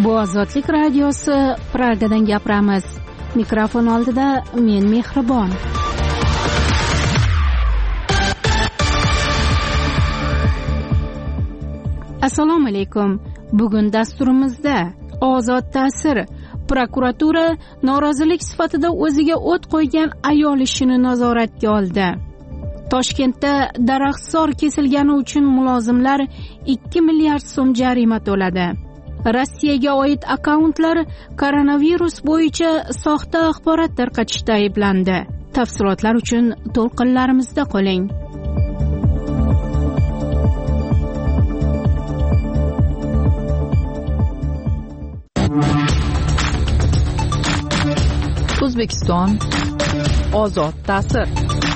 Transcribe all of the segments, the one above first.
Bu Ozodlik radiosi, Pragadan gapiramiz. Mikrofon oldida men Mehribon. Assalomu alaykum. Bugun dasturimizda ozod ta'sir, prokuratura norozilik sifatida o'ziga o't qo'ygan ayol ishini nazoratga oldi. Toshkentda daraxtzor kesilgani uchun mulozimlar 2 milliard so'm jarima to'ladi. Rossiyaga oid akkauntlar koronavirus bo'yicha soxta axborot tarqatishda ayblandi. Tafsilotlar uchun to'lqinlarimizda qoling. O'zbekiston ozod ta'sir.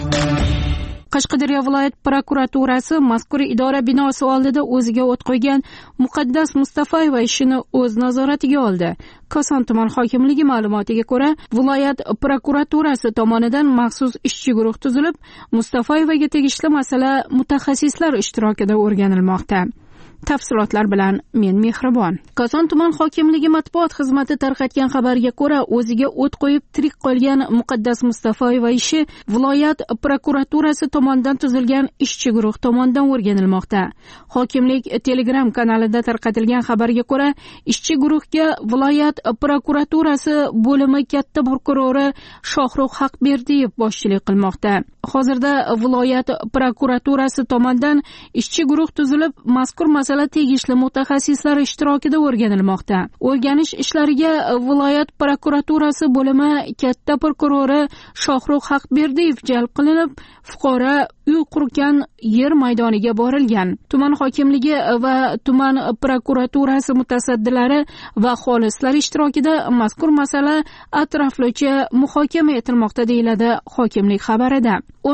Qashqadaryo viloyat prokuraturasi mazkur idora binosi oldida o'ziga o't qo'ygan Muqaddas Mustafayeva ishini o'z nazoratiga oldi. Koson tuman hokimligi ma'lumotiga ko'ra, viloyat prokuraturasi tomonidan maxsus ishchi guruh tuzilib, Mustafayevaga tegishli masala mutaxassislar ishtirokida o'rganilmoqda. Tafsilotlar bilan men Mehribon. Koson tuman hokimligi matbuot xizmati tarqatgan xabarga ko'ra, o'ziga o't qo'yib tirik qolgan Muqaddas Mustafayeva ishi viloyat prokuraturasi tomonidan tuzilgan ishchi guruh tomonidan o'rganilmoqda. Hokimlik Telegram kanalida tarqatilgan xabarga ko'ra, ishchi guruhga viloyat prokuraturasi bo'limi katta prokurori Shohrux Haqberdiyev boshchilik qilmoqda. Hozirda viloyat prokuraturasi tomonidan ishchi guruh tuzilib, mazkur masala tegishli mutaxassislar ishtirokida o'rganilmoqda. O'rganish ishlariga viloyat prokuraturasi bo'limi katta prokurori Shohrux Haqberdiyev jalb qilinib, fuqaro uy qurgan yer maydoniga borilgan. Tuman hokimligi va tuman prokuraturasi mutasaddilari va xolislar ishtirokida mazkur masala atroflicha muhokama etilmoqda, deyiladi hokimlik xabarida.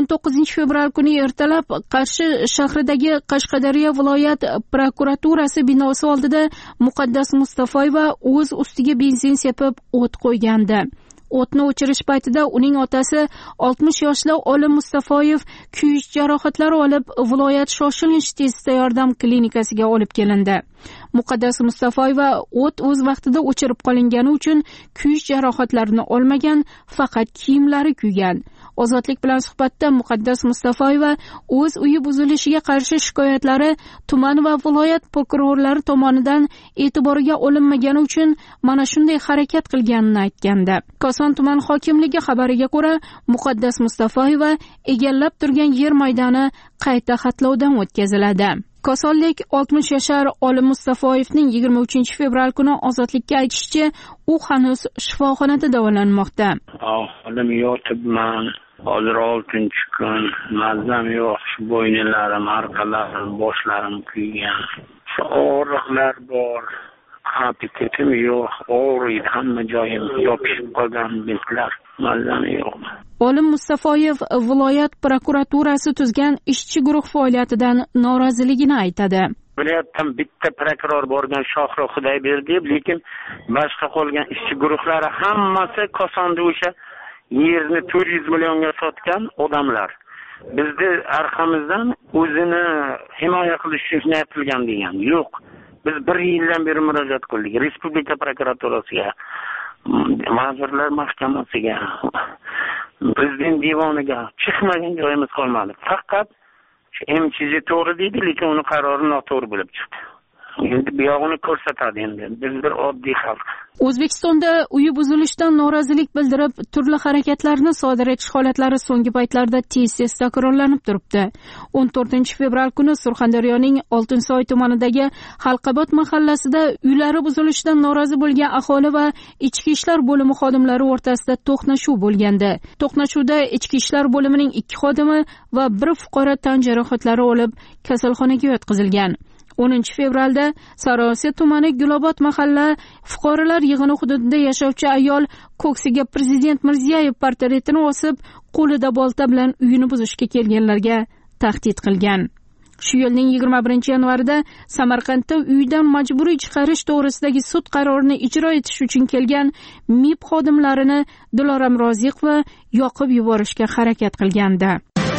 19 fevral kuni ertalab Qarshi shahridagi Qashqadaryo viloyat prokuraturasi binosi oldida Muqaddas Mustafayeva o'z ustiga benzin sepib o't qo'ygandi. O'tni o'chirish paytida uning otasi 60 yoshli Olim Mustafayev kuyish jarohatlari olib, viloyat shoshilinch tezda yordam klinikasiga olib kelindi. Muqaddas Mustafayeva o't o'z vaqtida o'chirib qolingani uchun kuyish jarohatlarini olmagan, faqat kiyimlari kuygan. Ozodlik bilan suhbatda Muqaddas Mustafayeva o'z uyi buzilishiga qarshi shikoyatlari tuman va viloyat prokurorlari tomonidan e'tiboriga olinmagani uchun mana shunday harakat qilganini aytgandi. Koson tuman hokimligi xabariga ko'ra, Muqaddas Mustafayeva egallab turgan yer maydoni qayta xatlovdan o'tkaziladi. Kosonlik 60 yashar Olim Mustafayevning 23 fevral kuni ozodlikka aytishicha, u hanuz shifoxonada davolanmoqda. Olim yotibman. Hozir 6-chi kun. Mazam yo'q. Bo'ynalarim, orqalarim, boshlarim kuygan. Og'riqlar bor. Appetitim yo'q. Og'riydi, hamma joyim yopishib qolgan bizlar. Mazam yo'q. Olim Mustafayev viloyat prokuraturasi tuzgan ishchi guruh faoliyatidan noroziligini aytadi. Viloyatdan bitta prokuror borgan Shohrux Haqberdiyev, lekin boshqa qolgan ishchi guruhlari hammasi Kosonda o'sha yerni 400 millionga sotgan odamlar. Bizni arqamizdan o'zini himoya qilish uchun yapilgan degan. Yo'q. Biz 1 yildan beri murojaat qildik Respublika prokuraturasiga, Vazirlar Mahkamasiga, Prezident divoniga, chiqmagan joyimiz qolmadi. Faqat MCJ to'g'ri deydi, lekin uni qarori noto'g'ri bo'lib chiqdi. Endi bu yog'ini ko'rsatadi endi. Biz bir oddiy xalq. O'zbekistonda uyi buzilishidan norozilik bildirib, turli harakatlarni sodir etish holatlari so'nggi paytlarda tez-tez takrorlanib turibdi. 14 fevral kuni Surxondaryoning Oltinsoy tumanidagi Halqabod mahallasida uylari buzilishidan norozi bo'lgan aholi va ichki ishlar bo'limi xodimlari o'rtasida to'qnashuv bo'lgandi. To'qnashuvda ichki ishlar bo'limining 2 xodimi va 1 fuqaro tan jarohatlari olib, kasalxonaga yotqizilgan. 10 fevralda Sariosiyo tumani Gulobod mahalla fuqarolar yig'ini hududida yashovchi ayol ko'ksiga Prezident Mirziyoyev portretini osib, qo'lida bolta bilan uyini buzishga kelganlarga tahdid qilgan. Shu yilning 21 yanvarida Samarqandda uydan majburiy chiqarish to'g'risidagi sud qarorini ijro etish uchun kelgan MIB xodimlarini Diloram Roziqova yoqib yuborishga harakat qilgandi.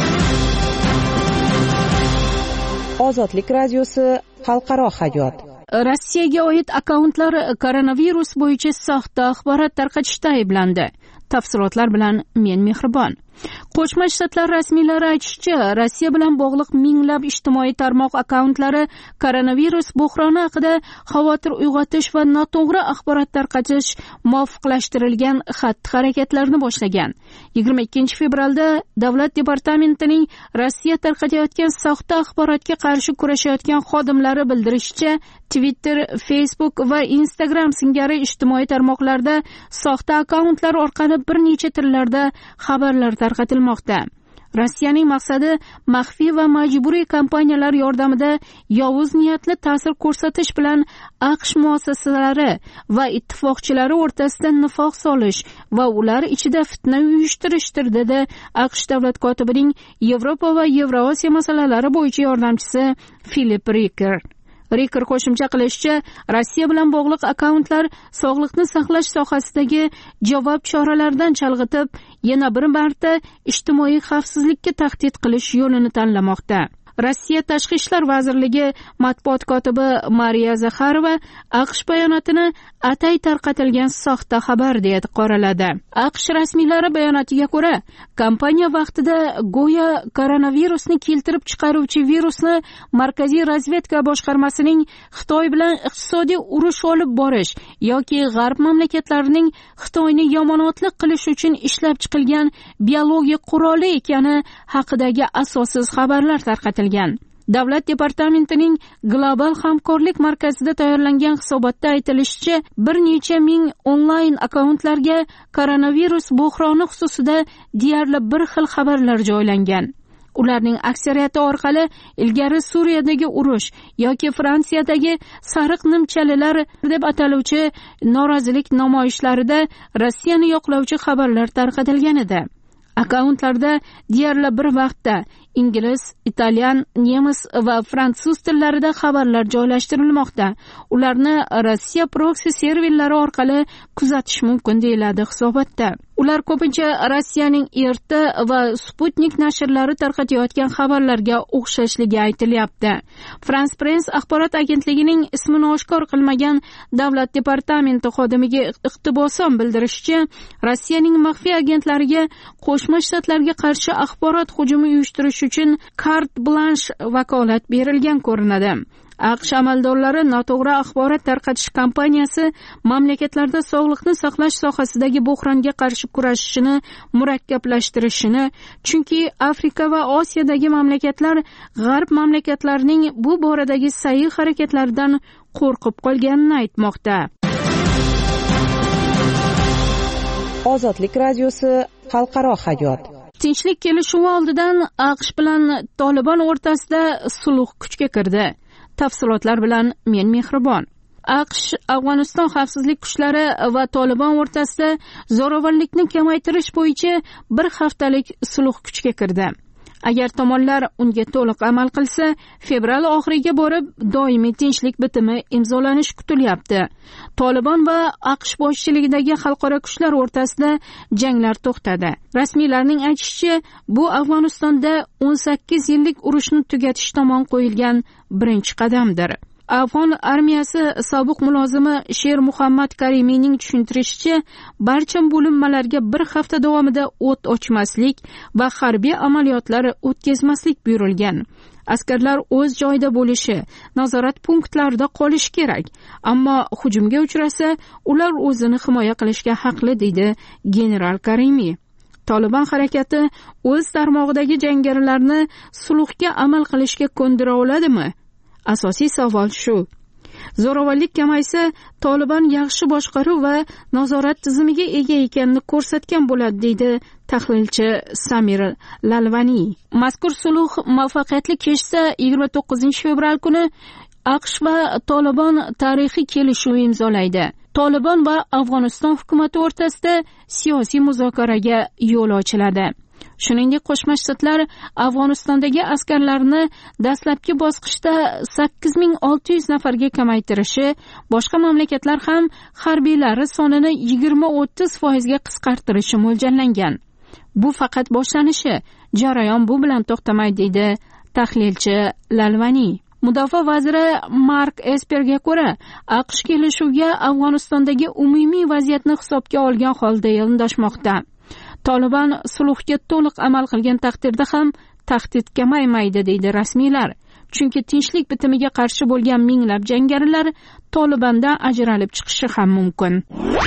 Ozodlik radiosi xalqaro hayot. Rossiyaga oid akkauntlar koronavirus bo'yicha soxta axborot tarqatishda ayblandi. Tafsilotlar bilan men Mehribon. Qo'shma Shtatlar rasmiylari aytishicha, Rossiya bilan bog'liq minglab ijtimoiy tarmoq akkauntlari koronavirus buhroni haqida xavotir uyg'otish va noto'g'ri axborot tarqatish muvofiqlashtirilgan xatti-harakatlarni boshlagan. 22 fevralda Davlat departamentining Rossiya tarqatayotgan soxta axborotga qarshi kurashayotgan xodimlari bildirishicha, Twitter, Facebook va Instagram singari ijtimoiy tarmoqlarda soxta akkauntlar orqali bir necha tillarda xabarlar tarqatilmoqda. Rossiyaning maqsadi maxfiy va majburiy kompaniyalar yordamida yovuz niyatli ta'sir ko'rsatish bilan AQSh muassasalari va ittifoqchilari o'rtasida nifoq solish va ular ichida fitna uyushtirishdir, dedi AQSh davlat kotibining Yevropa va Yevrosiyo masalalari bo'yicha yordamchisi Filip Riker. Riker qo'shimcha qilishicha, Rossiya bilan bog'liq akkauntlar sog'liqni saqlash sohasidagi javob choralaridan chalg'itib, yana bir marta ijtimoiy xavfsizlikka tahdid qilish yo'lini tanlamoqda. Rossiya Tashqi ishlar vazirligi matbuot kotibi Mariya Zakharova AQSh bayonotini atay tarqatilgan soxta xabar deb qoraladi. AQSh rasmiylari bayonotiga ko'ra, kompaniya vaqtida go'yo koronavirusni keltirib chiqaruvchi virusni Markaziy razvedka boshqarmasining Xitoy bilan iqtisodiy urush olib borish yoki g'arb mamlakatlarining Xitoyni yomonotlik qilish uchun ishlab chiqilgan biologik quroli ekani haqidagi asossiz xabarlar tarqatilgan. Davlat departamentining Global hamkorlik markazida tayyorlangan hisobotda aytilishicha, bir necha ming onlayn akkauntlarga koronavirus buhroni xususida deyarli bir xil xabarlar joylangan. Ularning aksariyati orqali ilgari Suriyadagi urush yoki Fransiyadagi sariq nimchalilar deb ataluvchi norozilik namoyishlarida Rossiyani yoqlovchi xabarlar tarqatilgan edi. Akkauntlarda deyarli bir vaqtda ingliz, italyan, nemis va fransuz tillarida xabarlar joylashtirilmoqda. Ularni Rossiya proksi serverlari orqali kuzatish mumkin deyiladi hisobotda. Ular ko'pincha Rossiyaning RT va Sputnik nashrlari tarqatayotgan xabarlarga o'xshashligi aytilyapti. France Press axborot agentligining ismini oshkor qilmagan davlat departamenti xodimiga iqtibosan bildirishicha, Rossiyaning maxfiy agentlariga Qo'shma Shtatlarga qarshi axborot hujumi uyushtirish uchun carte blanche vakolat berilgan ko'rinadi. AQSh amaldorlari noto'g'ri axborot tarqatish kampaniyasi mamlakatlarda sog'liqni saqlash sohasidagi buhronga qarshi kurashishini murakkablashtirishini, chunki Afrika va Osiyodagi mamlakatlar g'arb mamlakatlarining bu boradagi sa'y harakatlaridan qo'rqib qolganini aytmoqda. Ozodlik radiosi xalqaro hayot. Tinchlik kelishuvi oldidan AQSh bilan Tolibon o'rtasida sulh kuchga kirdi. Tafsilotlar bilan men Mehribon. AQSh Afg'oniston xavfsizlik kuchlari va Tolibon o'rtasida zo'ravonlikni kamaytirish bo'yicha bir haftalik sulh kuchga kirdi. Agar tomonlar unga to'liq amal qilsa, fevral oxiriga borib doimiy tinchlik bitimi imzolanishi kutilyapti. Tolibon va AQSh boshchiligidagi xalqaro kuchlar o'rtasida janglar to'xtadi. Rasmiylarning aytishicha, bu Afg'onistonda 18 yillik urushni tugatish tomon qo'yilgan birinchi qadamdir. Afg'on armiyasi sobiq mulozimi Sher Muhammad Karimiyning tushuntirishicha, barcha bo'linmalarga bir hafta davomida o't ochmaslik va harbiy amaliyotlar o'tkazmaslik buyurilgan. Askarlar o'z joyida bo'lishi, nazorat punktlarida qolishi kerak, ammo hujumga uchrasa, ular o'zini himoya qilishga haqli, deydi general Karimiy. Tolibon harakati o'z tarmog'idagi jangarilarni sulhga amal qilishga ko'ndira oladimi? Asosiy savol shu. Zo'ravonlik kamaysa, Tolibon yaxshi boshqaruv va nazorat tizimiga ega ekanini ko'rsatgan bo'ladi, deydi tahlilchi Samir Lalvani. Mazkur sulh muvaffaqiyatli kechsa 29 fevral kuni AQSh va Tolibon tarixiy kelishuv imzolaydi. Tolibon va Afg'oniston hukumati o'rtasida siyosiy muzokaraga yo'l ochiladi. Shuningdek, Qo'shma Shtatlar Afg'onistondagi askarlarni dastlabki bosqichda 8600 nafarga kamaytirishi, boshqa mamlakatlar ham harbiylari sonini 20-30% ga qisqartirishi mo'ljallangan. Bu faqat boshlanishi, jarayon bu bilan to'xtamaydi, deydi tahlilchi Lalvani. Mudofaa vaziri Mark Esperga ko'ra, AQSh kelishuvga Afg'onistondagi umumiy vaziyatni hisobga olgan holda yondashmoqda. Taliban sulhga to'liq amal qilgan taqdirda ham tahdid kamaymaydi, deydi rasmiylar. Chunki tinchlik bitimiga qarshi bo'lgan minglab jangarilar Talibandan ajralib chiqishi ham mumkin.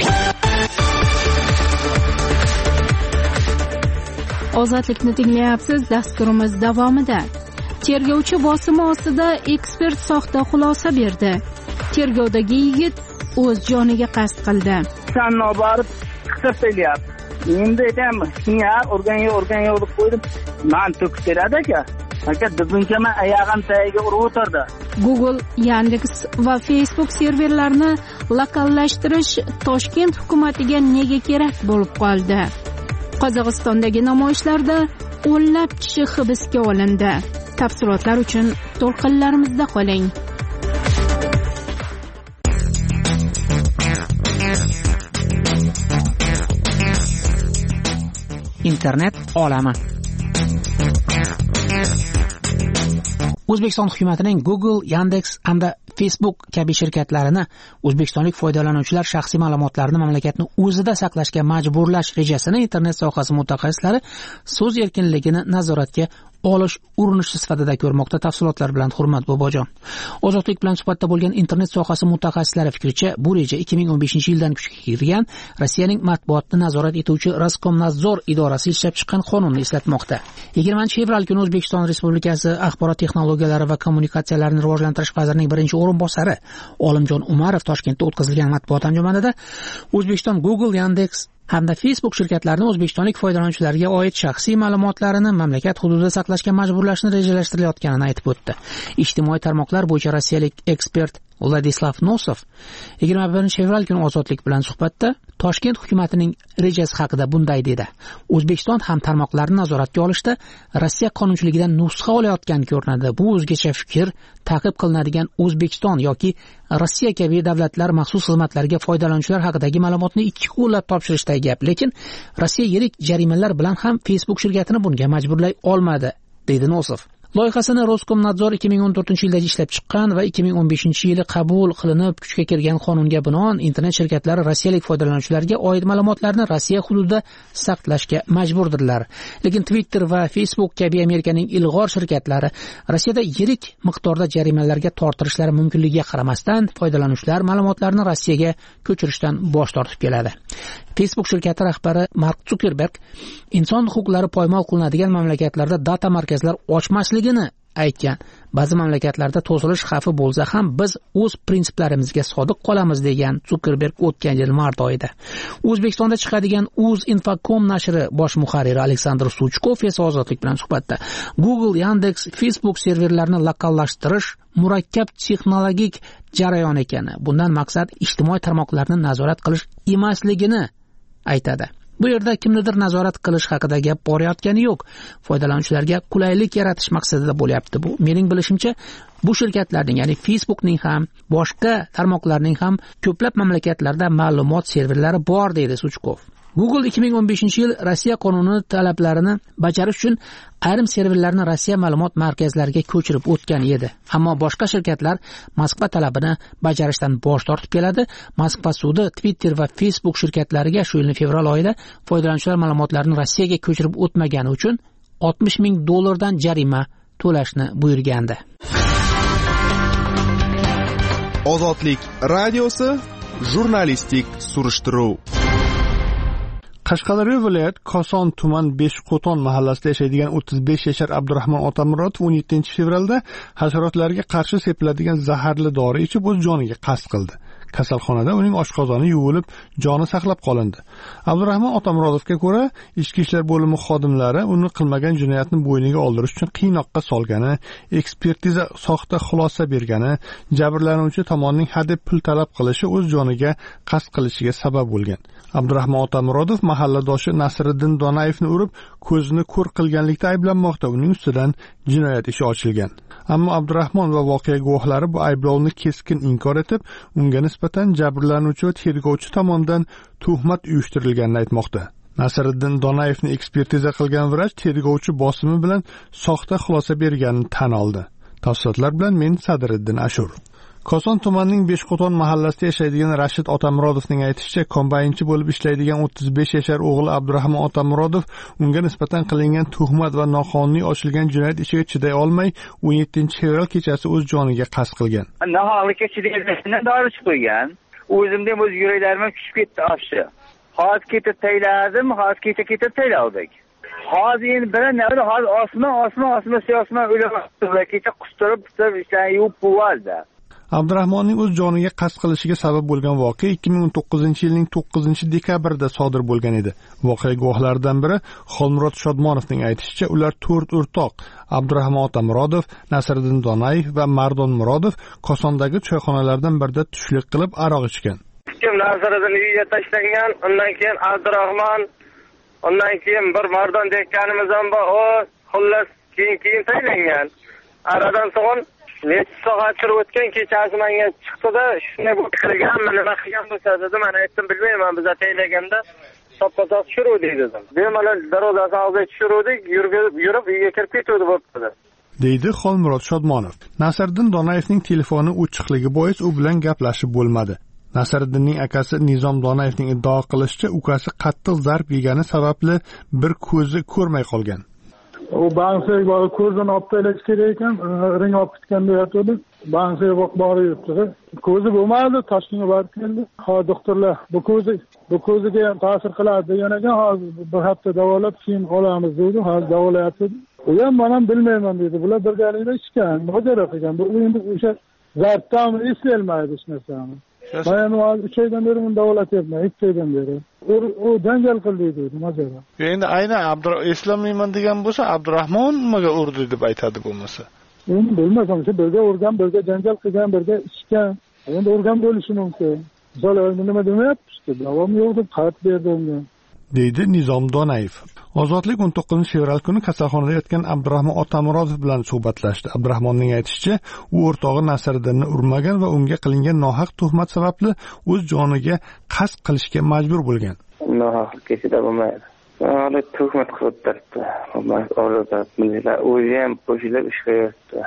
Ozodlikni tinglayapsiz. Dasturimiz davomida tergovchi bosimi ostida ekspert soxta xulosa berdi. Tergovdagi yigit o'z joniga qasd qildi. Sanno borib hisoblayapti. Endi aytam, "Senga o'rgan deb qo'ydim. Men to'kib beradi aka. Aka buncha men oyog'im tagiga urib o'tirdi." Google, Yandex va Facebook serverlarini lokallashtirish Toshkent hukumatiga nega kerak bo'lib qoldi? Qozog'istondagi namoyishlarda o'nlab kishi hibsga olindi. Tafsilotlar uchun to'lqinlarimizda qoling. Internet olami. O'zbekiston hukumatining Google, Yandex hamda Facebook kabi shirkatlarini o'zbekistonlik foydalanuvchilar shaxsiy ma'lumotlarini mamlakatni o'zida saqlashga majburlash rejasini internet sohasi mutaxassislari so'z erkinligini nazoratga olish urinishi sifatida ko'rmoqda. Tafsilotlar bilan Hurmat Bobojon. Ozodlik bilan suhbatda bo'lgan internet sohasi mutaxassislari fikricha, bu reja 2015-yildan kuchga kirgan Rossiyaning matbuotni nazorat etuvchi Roskomnadzor idorasi ishlab chiqqan qonunni eslatmoqda. 20-fevral kuni O'zbekiston Respublikasi Axborot texnologiyalari va kommunikatsiyalarini rivojlantirish vazirining birinchi o'rinbosari Olimjon Umarov Toshkentda o'tkazilgan matbuot anjumanida O'zbekiston Google, Yandex hamda Facebook shirkatlarining o'zbekistonlik foydalanuvchilarga oid shaxsiy ma'lumotlarini mamlakat hududida saqlashga majburlashni rejalashtirilayotganini aytib o'tdi. Ijtimoiy tarmoqlar bo'yicha rossiyalik ekspert Vladislav Nosov 21-fevral kuni Ozodlik bilan suhbatda Toshkent hukumatining rejasi haqida bunday dedi. O'zbekiston ham tarmoqlarni nazoratga olishda Rossiya qonunchiligidan nusxa olayotgan ko'rinadi. Bu o'zgacha fikr, ta'qib qilinadigan O'zbekiston yoki Rossiya kabi davlatlar maxsus xizmatlariga foydalanuvchilar haqidagi ma'lumotni ikki qo'llab topshirishdagi gap. Lekin Rossiya yirik jarimalar bilan ham Facebook shirkatini bunga majburlay olmadi, dedi Nosov. Loyihasini Roskomnadzor 2014-yilda ishlab chiqqan va 2015-yili qabul qilinib kuchga kirgan qonunga binoan internet shirkatlari rossiyalik foydalanuvchilarga oid ma'lumotlarni Rossiya hududida saqlashga majburdirlar. Lekin Twitter va Facebook kabi Amerikaning ilg'or shirkatlari Rossiyada yirik miqdorda jarimalarga tortilishlari mumkinligiga qaramasdan foydalanuvchilar ma'lumotlarini Rossiyaga ko'chirishdan bosh tortib keladi. Facebook shirkati rahbari Mark Zuckerberg inson huquqlari poymol qilinadigan mamlakatlarda data markazlar ochmasligini aytgan. Ba'zi mamlakatlarda to'silish xavfi bo'lsa ham biz o'z prinsiplarimizga sodiq qolamiz, degan Zuckerberg o'tgan yil mart oyida. O'zbekistonda chiqadigan Uzinfocom nashri bosh muharriri Aleksandr Suchkov esa Ozodlik bilan suhbatda Google, Yandex, Facebook serverlarini lokallashtirish murakkab texnologik jarayon ekani, bundan maqsad ijtimoiy tarmoqlarni nazorat qilish emasligini aytadi. Bu yerda kimnidir nazorat qilish haqida gap borayotgani yo'q. Foydalanuvchilarga qulaylik yaratish maqsadida bo'lyapti bu. Mening bilishimcha, bu shirkatlarning, ya'ni Facebookning ham, boshqa tarmoqlarning ham ko'plab mamlakatlarda ma'lumot serverlari bor, deydi Suchkov. Google 2015-yil Rossiya qonuni talablarini bajarish uchun ayrim serverlarni Rossiya ma'lumot markazlariga ko'chirib o'tgan edi. Ammo boshqa shirkatlar Moskva talabini bajarishdan bosh tortib keladi. Moskva sudi Twitter va Facebook shirkatlariga shu yilning fevral oyida foydalanuvchilar ma'lumotlarini Rossiyaga ko'chirib o'tmagani uchun $60,000 jarima to'lashni buyurgandi. Ozodlik radiosi jurnalistik surishtiruv. Qashqadaryo viloyat Koson tuman Beshqo'ton mahallasida yashaydigan 35 yashar Abdurahmon Otamurodov 17-fevralda hasharotlarga qarshi sepiladigan zaharli dori ichib o'z joniga qasd qildi. Kasalxonada uning oshqozoni yuvilib, joni saqlab qolindi. Abdurahmon Otamurodovga ko'ra, ichki ishlar bo'limi xodimlari uni qilmagan jinoyatni bo'yniga oldirish uchun qiynoqqa solgani, ekspertiza soxta xulosa bergani, jabrlanuvchi tomonning hadeb pul talab qilishi o'z joniga qasd qilishiga sabab bo'lgan. Abdurahmon Otamurodov mahalladoshi Nasriddin Donayevni urib, ko'zini ko'r qilganlikda ayblanmoqda. Uning ustidan jinoyat ishi ochilgan. Ammo Abdurahmon va voqea guvohlari bu ayblovni keskin inkor etib, unga nisbatan jabrlanuvchi va tergovchi tomonidan tuhmat uyushtirilganini aytmoqda. Nasriddin Donayevni ekspertiza qilgan vrach tergovchi bosimi bilan soxta xulosa berganini tan oldi. Tafsilotlar bilan men Sadiriddin Ashur. Koson tumanining Beshqo'ton mahallasida yashaydigan Rashid Otamurodovning aytishicha, kombaynchi bo'lib ishlaydigan 35 yashar o'g'li Abdurahmon Otamurodov unga nisbatan qilingan tuhmat va noqonuniy ochilgan jinoyat ishiga chiday olmay 17-fevral kechasi o'z joniga qasd qilgan. Nohaqlikka chidayolmasdan dori chiqib qo'ygan. O'zimda o'z yuraklarim tushib ketdi afshi. Hozir ketib tayladim, hozir kecha taylavdik. Hozir endi bilan hozir osmon o'lamoqda. Kecha qustirib ishlarni yuvib bo'ldi. Abdurahmonning o'z joniga qasd qilishiga sabab bo'lgan voqea 2019-yilning 9-dekabrida sodir bo'lgan edi. Voqea guvohlaridan biri Xolmurod Shodmonovning aytishicha, ular 4 o'rtoq Abdurahmon Otamurodov, Nasriddin Donayev va Mardon Murodov Kosondagi choyxonalardan birida tushlik qilib aroq ichgan. Nasriddin uyiga tashlangan, undan keyin Abdurahmon, undan keyin bir Mardon deganimiz ham bor, o xullas keyin taylangan. Aradan so'ng necha soat turib o'tgan kechasi menga chiqdi-da, shunday bo'lib qilganman, nima qilgan bo'lsa dedim, men aytdim bilmayman, biz ataylaganda soppa-sop tushiruvdik dedim. Bemalol darvozasini oldiga tushiruvdik, yurib uyga kirib ketuvdi bo'libdi. deydi Xolmurod Shodmonov. Nasriddin Donayevning telefoni o'chiqligi bois u bilan gaplashib bo'lmadi. Nasriddinning akasi Nizom Donayevning iddao qilishicha, ukasi qattiq zarb yegani sababli bir ko'zi ko'rmay qolgan. U bansiga borib ko'zini olib tashlash kerak ekan, ring olib ketganda yotdi. Bansiga borib yuribdi. Ko'zi bo'lmadi, Toshkentga borib keldi. Hozir doktorlar bu ko'ziga ham ta'sir qiladi degan ekan, hozir bir hafta davolab keyin olamiz dedi. Hozir davolayapti. U ham men bilmayman dedi. Bular birgalikda ishgan, mojaro qilgan. Bu endi o'sha zarbdan eslolmaydi hech narsani. Men hozir 3 oydan beri buni davolatyapman, 2 oydan beri. U janjal qildi dedi, mojaro. Endi aynan eslamayman degan bo'lsa, Abdurahmon nimaga urdi deb aytadi bo'lmasa. Endi bilmasam, birga urgan, birga janjal qilgan, birga ichgan. Endi urgan bo'lishi mumkin. Zo'rlar nima demayapti? Davom yo'q deb xat berdi unga. deydi Nizom Donayev. Ozodlik 19-fevral kuni kasalxonada yotgan Abdurahmon Otamurodov bilan suhbatlashdi. Abdurahmonning aytishicha, u o'rtog'i Nasriddinni urmagan va unga qilingan nohaq tuhmat sababli o'z joniga qasd qilishga majbur bo'lgan. Nohaqlik kechida bo'lmaydi. Hali tuhmat qilib turibdi. O'zi ham qo'shilib ish qilyapti.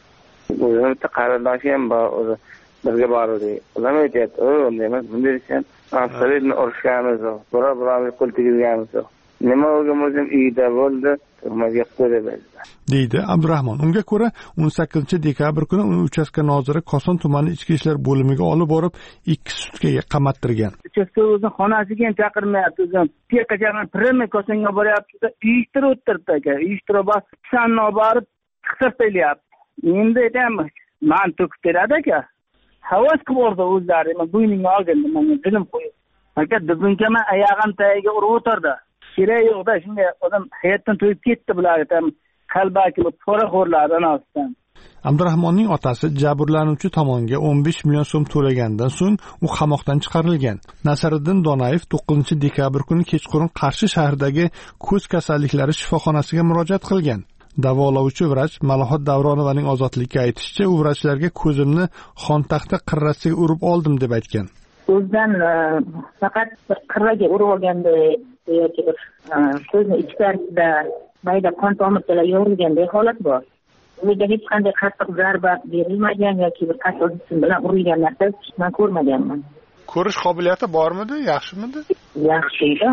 O'zim qarindoshi ham bor, birga bordik. Ular aytyapti, emas, bunday ekan, Nasriddinni urishganimiz yo'q, biroz qo'l tegizganimiz yo'q. Nima bo'lgan o'zim uyda bo'ldi, turmaga qo'ydi deydi Abdurahmon. Unga ko'ra 18-dekabr kuni uni uchastka noziri Koson tumani ichki ishlar bo'limiga olib borib 2 sutkaga qamattirgan. Uchastka o'zini xonasiga ham chaqirmayapti. Piyakachadan premye Kosonga boryapti, uyushtirib o'tiribdi aka. Uyushtirib sanni olib borib chiqartilyapti. Endi aytaman, men to'kib beradi aka. Havas qilib o'rdi o'zlari, men bo'ynimga olgandim, menga dilim qo'yib. Aka, dibinkaman oyog'im tagiga urib o'tirdi. Kerak yo'qda, shunday odam hayotdan to'yib ketdi bular, qalbaki poraxo'rlar anasidan. Abdurahmonning otasi jabrlanuvchi tomonga 15 million so'm to'lagandan so'ng u qamoqdan chiqarilgan. Nasriddin Donayev 9-dekabr kuni kechqurun Qarshi shahridagi ko'z kasalliklari shifoxonasiga murojaat qilgan. Davolovchi vrach Malohat Davronovaning ozodlikka aytishicha, u vrachlarga ko'zimni xontaxta qirrasiga urib oldim deb aytgan. O'zdan faqat qirraga urib olganda yoki bir ko'zni ichkarisida mayda qon tomirchalar yorilganday holat bor. Unga hech qanday qattiq zarba berilmagan yoki bir qattiq jism bilan urilgan narsa men ko'rmaganman. Ko'rish qobiliyati bormidi, yaxshimidi? Yaxshi edi.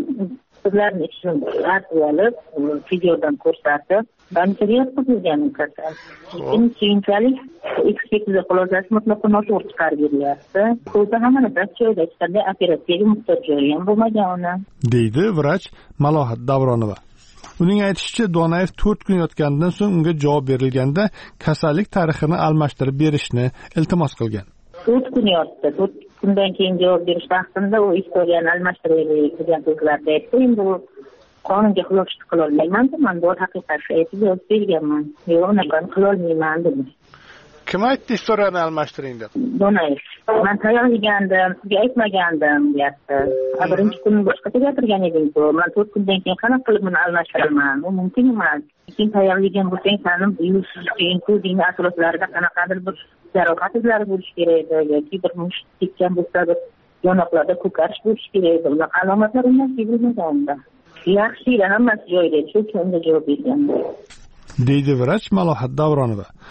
Sizlarni ishini olib, videodan ko'rsatib, banchaga yotqizilgan kasal. Lekin keyinchalik ekspertiza xulosasi mutlaqo noto'g'ri chiqarib berilyapti. Ko'zi hamma narsa joyida, hech qanday operatsiyaga muhtoj joyi ham bo'lmagan uni, deydi vrach Malohat Davronova. Uning aytishicha, Donayev 4 kun yotgandan so'ng unga javob berilganda kasallik tarixini almashtirib berishni iltimos qilgan. 4 kun yotdi. 4 kundan keyin javob berish vaqtida u istoriyani almashtiraylik degan so'zlarda aytdi. Endi u qonunga xilof qila olmayman, men bu haqiqatni aytib berganman. Yo'q, unaqa qila olmayman dedim. Kim aytdi istoriyani almashtiring deb? Donayev. Men tayyorlagandim, sizga aytmagandim, deyapti. Birinchi kuni boshqacha gapirgan eding-ku. Men 4 kundan keyin qanaqa qilib buni almashtiraman? U mumkin emas. Keyin tayyorlagan bo'lsang, sanim keyin ko'zingni atroflarida qanaqadir bir jarohat izlari bo'lishi kerak edi yoki bir mushuk tekkan bo'lsa, bir yonoqlarda ko'karish bo'lishi kerak edi. Unaqa alomatlar undan sezilmaganda. Yaxshi edi, hammasi joyida, shu uchun unga javob bergan. deydi vrach Malohat Davronova.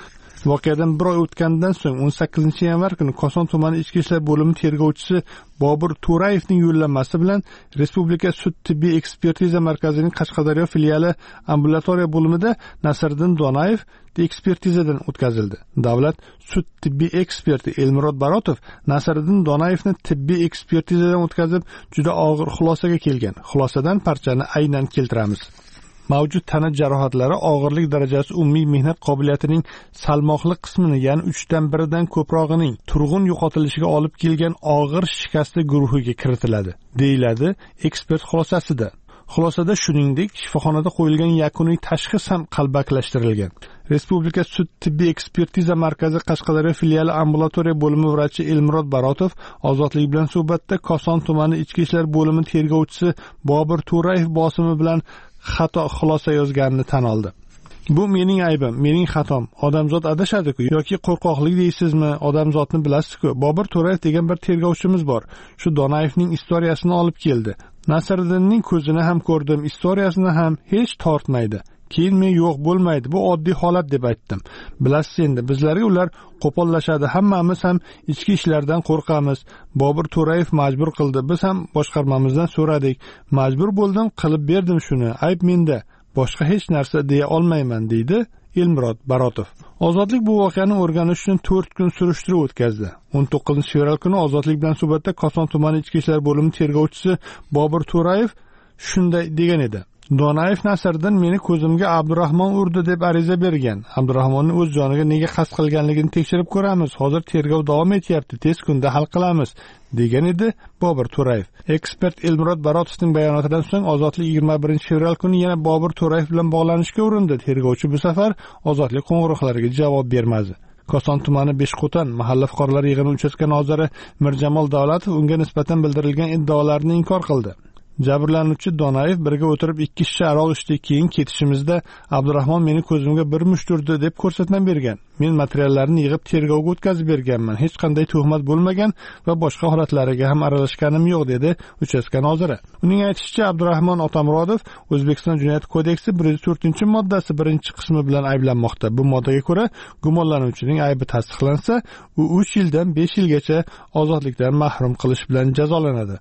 Voqeadan bir oy o'tgandan so'ng 18-yanvar kuni Koson tumani ichki ishlar bo'limi tergovchisi Bobur To'rayevning yo'llanmasi bilan Respublika sud tibbiy ekspertiza markazining Qashqadaryo filiali ambulatoriya bo'limida Nasriddin Donayev ekspertizadan o'tkazildi. Davlat sud tibbiy eksperti Elmurod Barotov Nasriddin Donayevni tibbiy ekspertizadan o'tkazib, juda og'ir xulosaga kelgan. Xulosadan parchani aynan keltiramiz. Mavjud tana jarohatlari og'irlik darajasi umumiy mehnat qobiliyatining salmoqli qismini, ya'ni 3dan 1dan ko'prog'ining turg'un yo'qotilishiga olib kelgan og'ir shikasti guruhiga kiritiladi, deyiladi ekspert xulosasida. Xulosada shuningdek, shifoxonada qo'yilgan yakuniy tashxis ham qalbakilashtirilgan. Respublika sud tibbiy ekspertiza markazi Qashqadaryo filiali ambulatoriya bo'limi vrachi Elmurod Barotov Ozodlik bilan suhbatda Koson tumani ichki ishlar bo'limi tergovchisi Bobur To'rayev bosimi bilan xato xulosa yozganini tan oldi. Bu mening aybim, mening xatom. Odamzod adashadi-ku yoki qo'rqoqlik deysizmi? Odamzodni bilasiz-ku. Bobur To'rayev degan bir tergovchimiz bor. Shu Donayevning istoriyasini olib keldi. Nasriddinning ko'zini ham ko'rdim, istoriyasini ham hech tortmaydi. Keyin men yo'q bo'lmaydi, bu oddiy holat deb aytdim. Bilasiz endi, bizlarga ular qo'pollashadi, hammamiz ham ichki ishlardan qo'rqamiz. Bobur To'rayev majbur qildi, biz ham boshqarmamizdan so'radik. Majbur bo'ldim, qilib berdim shuni. Ayb menda. Boshqa hech narsa deya olmayman, deydi Elmurod Barotov. Ozodlik bu voqeani o'rganish uchun 4 kun surishtiruv o'tkazdi. 19-fevral kuni Ozodlik bilan suhbatda Koson tumani ichki ishlar bo'limi tergovchisi Bobur To'rayev shunday degan edi. Donayev Nasriddin meni ko'zimga Abdurahmon urdi deb ariza bergan. Abdurahmonning o'z joniga nega qasd qilganligini tekshirib ko'ramiz. Hozir tergov davom etyapti, tez kunda hal qilamiz, degan edi Bobur To'rayev. Ekspert Elmurod Barotovning bayonotidan so'ng Ozodlik 21-fevral kuni yana Bobur To'rayev bilan bog'lanishga urindi. Tergovchi bu safar Ozodlik qo'ng'iroqlariga javob bermadi. Koson tumani Beshqo'ton mahalla fuqarolar yig'ini uchastka noziri Mirjamol Davlatov unga nisbatan bildirilgan iddaolarni inkor qildi. Jabrlanuvchi Donayev birga o'tirib 2 shisha aroq ichdik, keyin ketishimizda Abdurahmon meni ko'zimga bir musht urdi deb ko'rsatma bergan. Men materiallarni yig'ib tergovga o'tkazib berganman. Hech qanday tuhmat bo'lmagan va boshqa holatlariga ham aralashganim yo'q, dedi uchastka noziri. Uning aytishicha, Abdurahmon Otamurodov O'zbekiston Jinoyat kodeksi 104-moddasi 1-qismi bilan ayblanmoqda. Bu moddaga ko'ra, gumonlanuvchining aybi tasdiqlansa, u 3 yildan 5 yilgacha ozodlikdan mahrum qilish bilan jazolanadi.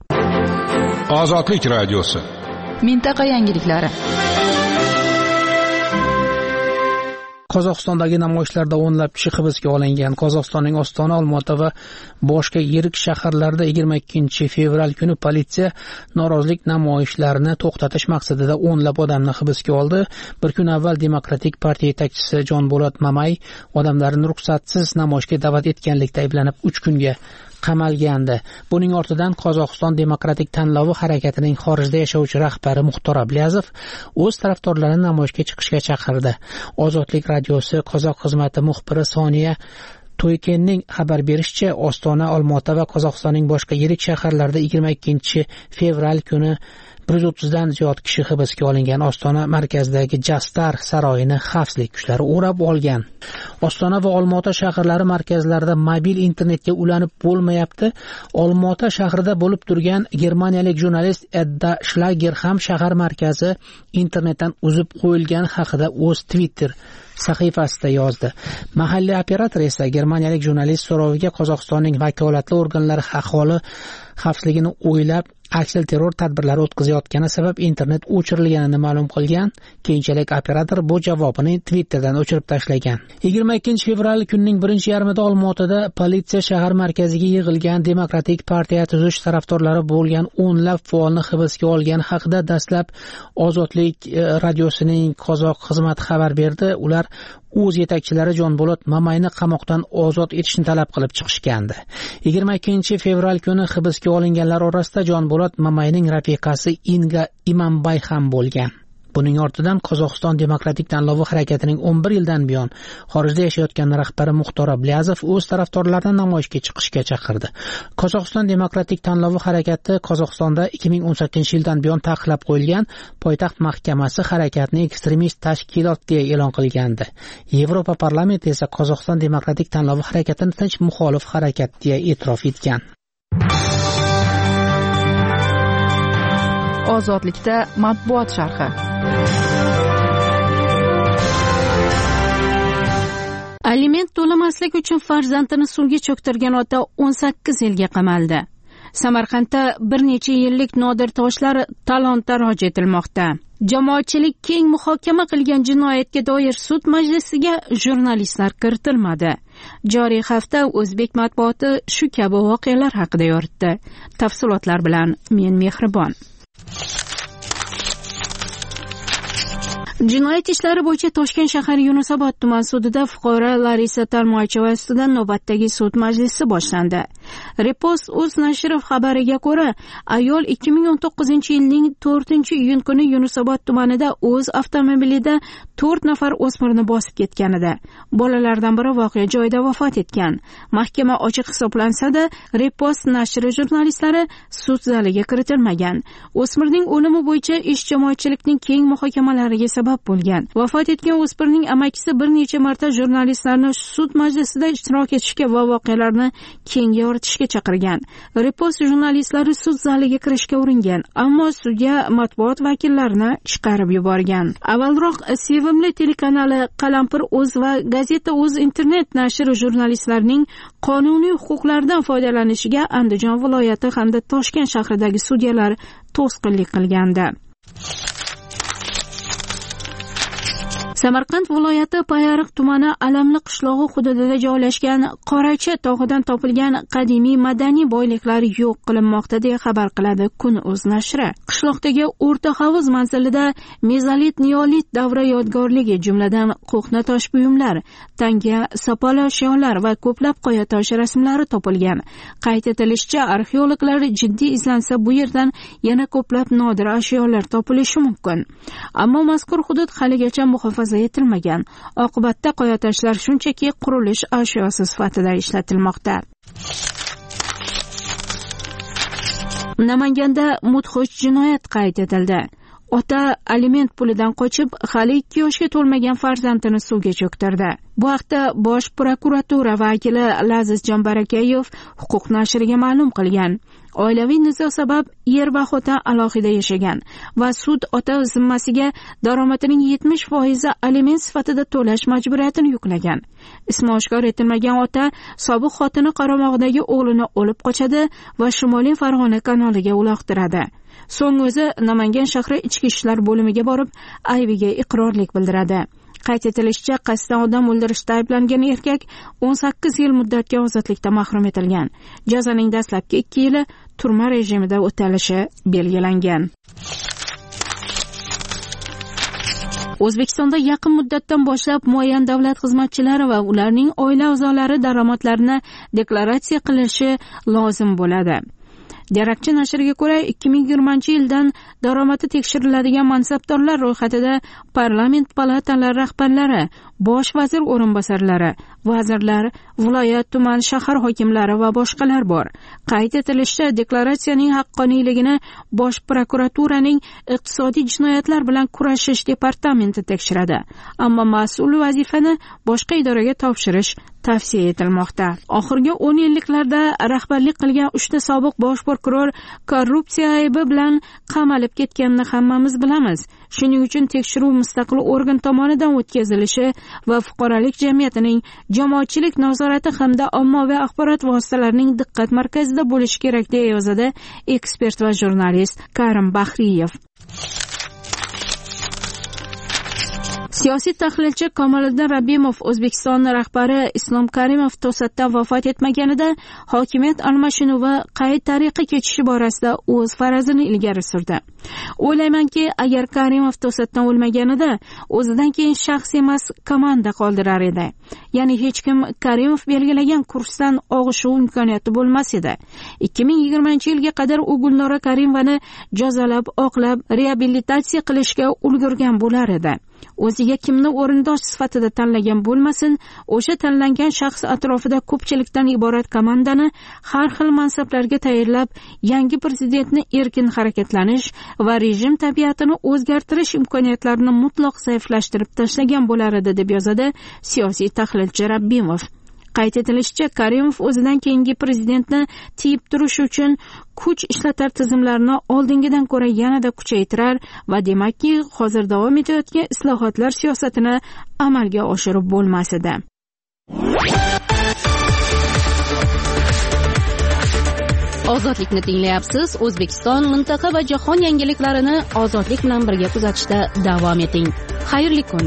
Ozodlik radiosi. Mintaqa yangiliklari. Qozog'istondagi namoyishlarda o'nlab kishi hibsga olingan. Qozog'istonning Ostona, Olmaota va boshqa yirik shaharlarda 22-fevral kuni politsiya norozilik namoyishlarini to'xtatish maqsadida o'nlab odamni hibsga oldi. Bir kun avval Demokratik partiya yetakchisi Jonbolat Mamay odamlarni ruxsatsiz namoyishga da'vat etganlikda ayblanib 3 kunga qamalgandi. Buning ortidan Qozog'iston demokratik tanlovi harakatining xorijda yashovchi rahbari Muxtor Abliyazov o'z tarafdorlarini namoyishga chiqishga chaqirdi. Ozodlik radiosi qozoq xizmati muxbiri Soniya To'ykenning xabar berishicha, Ostona, Olmaota va Qozog'istonning boshqa yirik shaharlarida 22-fevral kuni 130dan ziyod kishi hibsga olingan. Ostona markazidagi Jastar saroyini xavfsizlik kuchlari o'rab olgan. Ostona va Olmaota shaharlari markazlarida mobil internetga ulanib bo'lmayapti. Olmaota shahrida bo'lib turgan germaniyalik jurnalist Edda Schlager ham shahar markazi internetdan uzib qo'yilgani haqida o'z Twitter sahifasida yozdi. Mahalliy operator esa germaniyalik jurnalist so'roviga Qozog'istonning vakolatli organlari aholi xavfsizligini o'ylab aksil terror tadbirlari o'tkazayotgani sabab internet o'chirilganini ma'lum qilgan. Keyinchalik operator bu javobini Twitterdan o'chirib tashlagan. 22-fevral kunning birinchi yarmida Olmaotada politsiya shahar markaziga yig'ilgan Demokratik partiya tuzish tarafdorlari bo'lgan o'nlab faolni hibsga olgani haqida dastlab Ozodlik radiosining qozoq xizmati xabar berdi. Ular o'z yetakchilari Jonbolat Mamayni qamoqdan ozod etishni talab qilib chiqishgandi. 22-fevral kuni hibsga olinganlar orasida Jonbolat Mamayning rafiqasi Inga Imambay ham bo'lgan. Buning ortidan Qozog'iston demokratik tanlovi harakatining 11 yildan buyon xorijda yashayotgan rahbari Muxtor Abliyazov o'z tarafdorlarini namoyishga chiqishga chaqirdi. Qozog'iston demokratik tanlovi harakati Qozog'istonda 2018-yildan buyon taqiqlab qo'yilgan. Poytaxt mahkamasi harakatni ekstremist tashkilot deya e'lon qilgandi. Yevropa parlamenti esa Qozog'iston demokratik tanlovi harakatini tinch muxolif harakat deya e'tirof etgan. Ozodlikda matbuot sharhi. Aliment to'lamaslik uchun farzandini suvga cho'ktirgan ota 18 yilga qamaldi. Samarqandda bir necha yillik nodir toshlar talon-taroj etilmoqda. Jamoatchilik keng muhokama qilgan jinoyatga doir sud majlisiga jurnalistlar kiritilmadi. Joriy hafta o'zbek matbuoti shu kabi voqealar haqida yoritdi. Tafsilotlar bilan men Mehribon. Jinoyat ishlari bo'yicha Toshkent shahar Yunusobod tuman sudida fuqaro Larisa Tarmoycheva ustidan navbatdagi sud majlisi boshlandi. Repost o'z nashri xabariga ko'ra, ayol 2019-yilning 4-iyun kuni Yunusobod tumanida o'z avtomobilida 4 nafar o'smirni bosib ketgan edi. Bolalardan biri voqea joyida vafot etgan. Mahkama ochiq hisoblansa-da, Repost nashri jurnalistlari sud zaliga kiritilmagan. O'smirning o'limi bo'yicha ish jamoatchilikning keng muhokamalariga sabab bo'lgan. Vafot etgan o'smirning amakisi bir necha marta jurnalistlarni sud majlisida ishtirok etishga va voqealarni keng yoritishga chaqirgan. Repost jurnalistlari sud zaliga kirishga uringan, ammo sudya matbuot vakillarini chiqarib yuborgan. Avvalroq Sevimli telekanali Qalampir o'z va Gazeta o'z internet nashri jurnalistlarning qonuniy huquqlaridan foydalanishiga Andijon viloyati hamda Toshkent shahridagi sudyalar to'sqinlik qilgandi. Samarqand viloyati Payariq tumani Alamli qishlog'i hududida joylashgan Qoracha tog'idan topilgan qadimiy madaniy boyliklar yo'q qilinmoqda deya xabar qiladi Kun.uz nashri. Qishloqdagi o'rta havuz manzilida mezolit, neolit davri yodgorligi, jumladan qo'hna tosh buyumlar, tanga, sopol ashyolar va ko'plab qoya tosh rasmlari topilgan. Qayd etilishicha, arxeologlar jiddiy izlansa bu yerdan yana ko'plab nodir ashyolar topilishi mumkin. Ammo mazkur hudud haligacha muhofaza etilmagan. Oqibatda qoya toshlar shunchaki qurilish ashyosi sifatida ishlatilmoqda. Namanganda mudhish jinoyat qayd etildi. Ota aliment pulidan qochib, hali 2 yoshga to'lmagan farzandini suvga cho'ktirdi. Bu haqda Bosh prokuratura vakili Laziz Jambarakayev huquq nashriga ma'lum qilgan. Oilaviy nizo sabab er va xotin alohida yashagan va sud ota zimmasiga daromadining 70% aliment sifatida to'lash majburiyatini yuklagan. Ismi oshkor etilmagan ota sobiq xotini qaramog'idagi o'g'lini olib qochadi va Shimoliy Farg'ona kanaliga uloqtiradi. So'ng o'zi Namangan shahri ichki ishlar bo'limiga borib, aybiga iqrorlik bildiradi. Qayd etilishicha, qasddan odam o'ldirishda ayblangan erkak 18 yil muddatga ozodlikdan mahrum etilgan. Jazoning dastlabki 2 yili turma rejimida o'talishi belgilangan. O'zbekistonda yaqin muddatdan boshlab muayyan davlat xizmatchilari va ularning oila a'zolari daromadlarini deklaratsiya qilishi lozim bo'ladi. Darakchi nashriga ko'ra, 2020-yildan daromadi tekshiriladigan mansabdorlar ro'yxatida parlament palatalari rahbarlari, bosh vazir o'rinbosarlari, vazirlar, viloyat, tuman, shahar hokimlari va boshqalar bor. Qayd etilishicha, deklaratsiyaning haqqoniyligini Bosh prokuraturaning iqtisodiy jinoyatlar bilan kurashish departamenti tekshiradi. Ammo mas'ul vazifani boshqa idoraga topshirish tavsiya etilmoqda. Oxirgi 10 yilliklarda rahbarlik qilgan 3 sobiq bosh prokuror korrupsiya aybi bilan qamalib ketganini hammamiz bilamiz. Shuning uchun tekshiruv mustaqil organ tomonidan o'tkazilishi va fuqarolik jamiyatining jamoatchilik nazorati hamda ommaviy axborot vositalarining diqqat markazida bo'lishi kerak, deya yozadi ekspert va jurnalist Karim Bahriyev. Siyosiy tahlilchi Kamoliddin Rabbimov O'zbekiston rahbari Islom Karimov to'satdan vafot etmaganida hokimiyat almashinuvi qayd tariqa kechishi borasida o'z farazini ilgari surdi. O'ylaymanki, agar Karimov to'satdan o'lmaganida o'zidan keyin shaxs emas komanda qoldirar edi. Ya'ni hech kim Karimov belgilagan kursdan og'ishuv imkoniyati bo'lmas edi. 2020-yilga qadar u Gulnora Karimovani jazolab, oqlab, reabilitatsiya qilishga ulgurgan bo'lar edi. O'ziga kimni o'rindosh sifatida tanlagan bo'lmasin, o'sha tanlangan shaxs atrofida ko'pchilikdan iborat komandani har xil mansablarga tayyorlab, yangi prezidentni erkin harakatlanish va rejim tabiatini o'zgartirish imkoniyatlarini mutlaq zaiflashtirib tashlagan bo'lar edi, deb yozadi siyosiy tahlilchi Rabbimov. Qayd etilishicha, Karimov o'zidan keyingi prezidentni tiyib turish uchun kuch ishlatar tizimlarini oldingidan ko'ra yanada kuchaytirar va demakki, hozir davom etayotgan islohotlar siyosatini amalga oshirib bo'lmas edi. Ozodlikni tinglayapsiz. O'zbekiston, mintaqa va jahon yangiliklarini ozodlik bilan birga kuzatishda davom eting. Xayrli kun.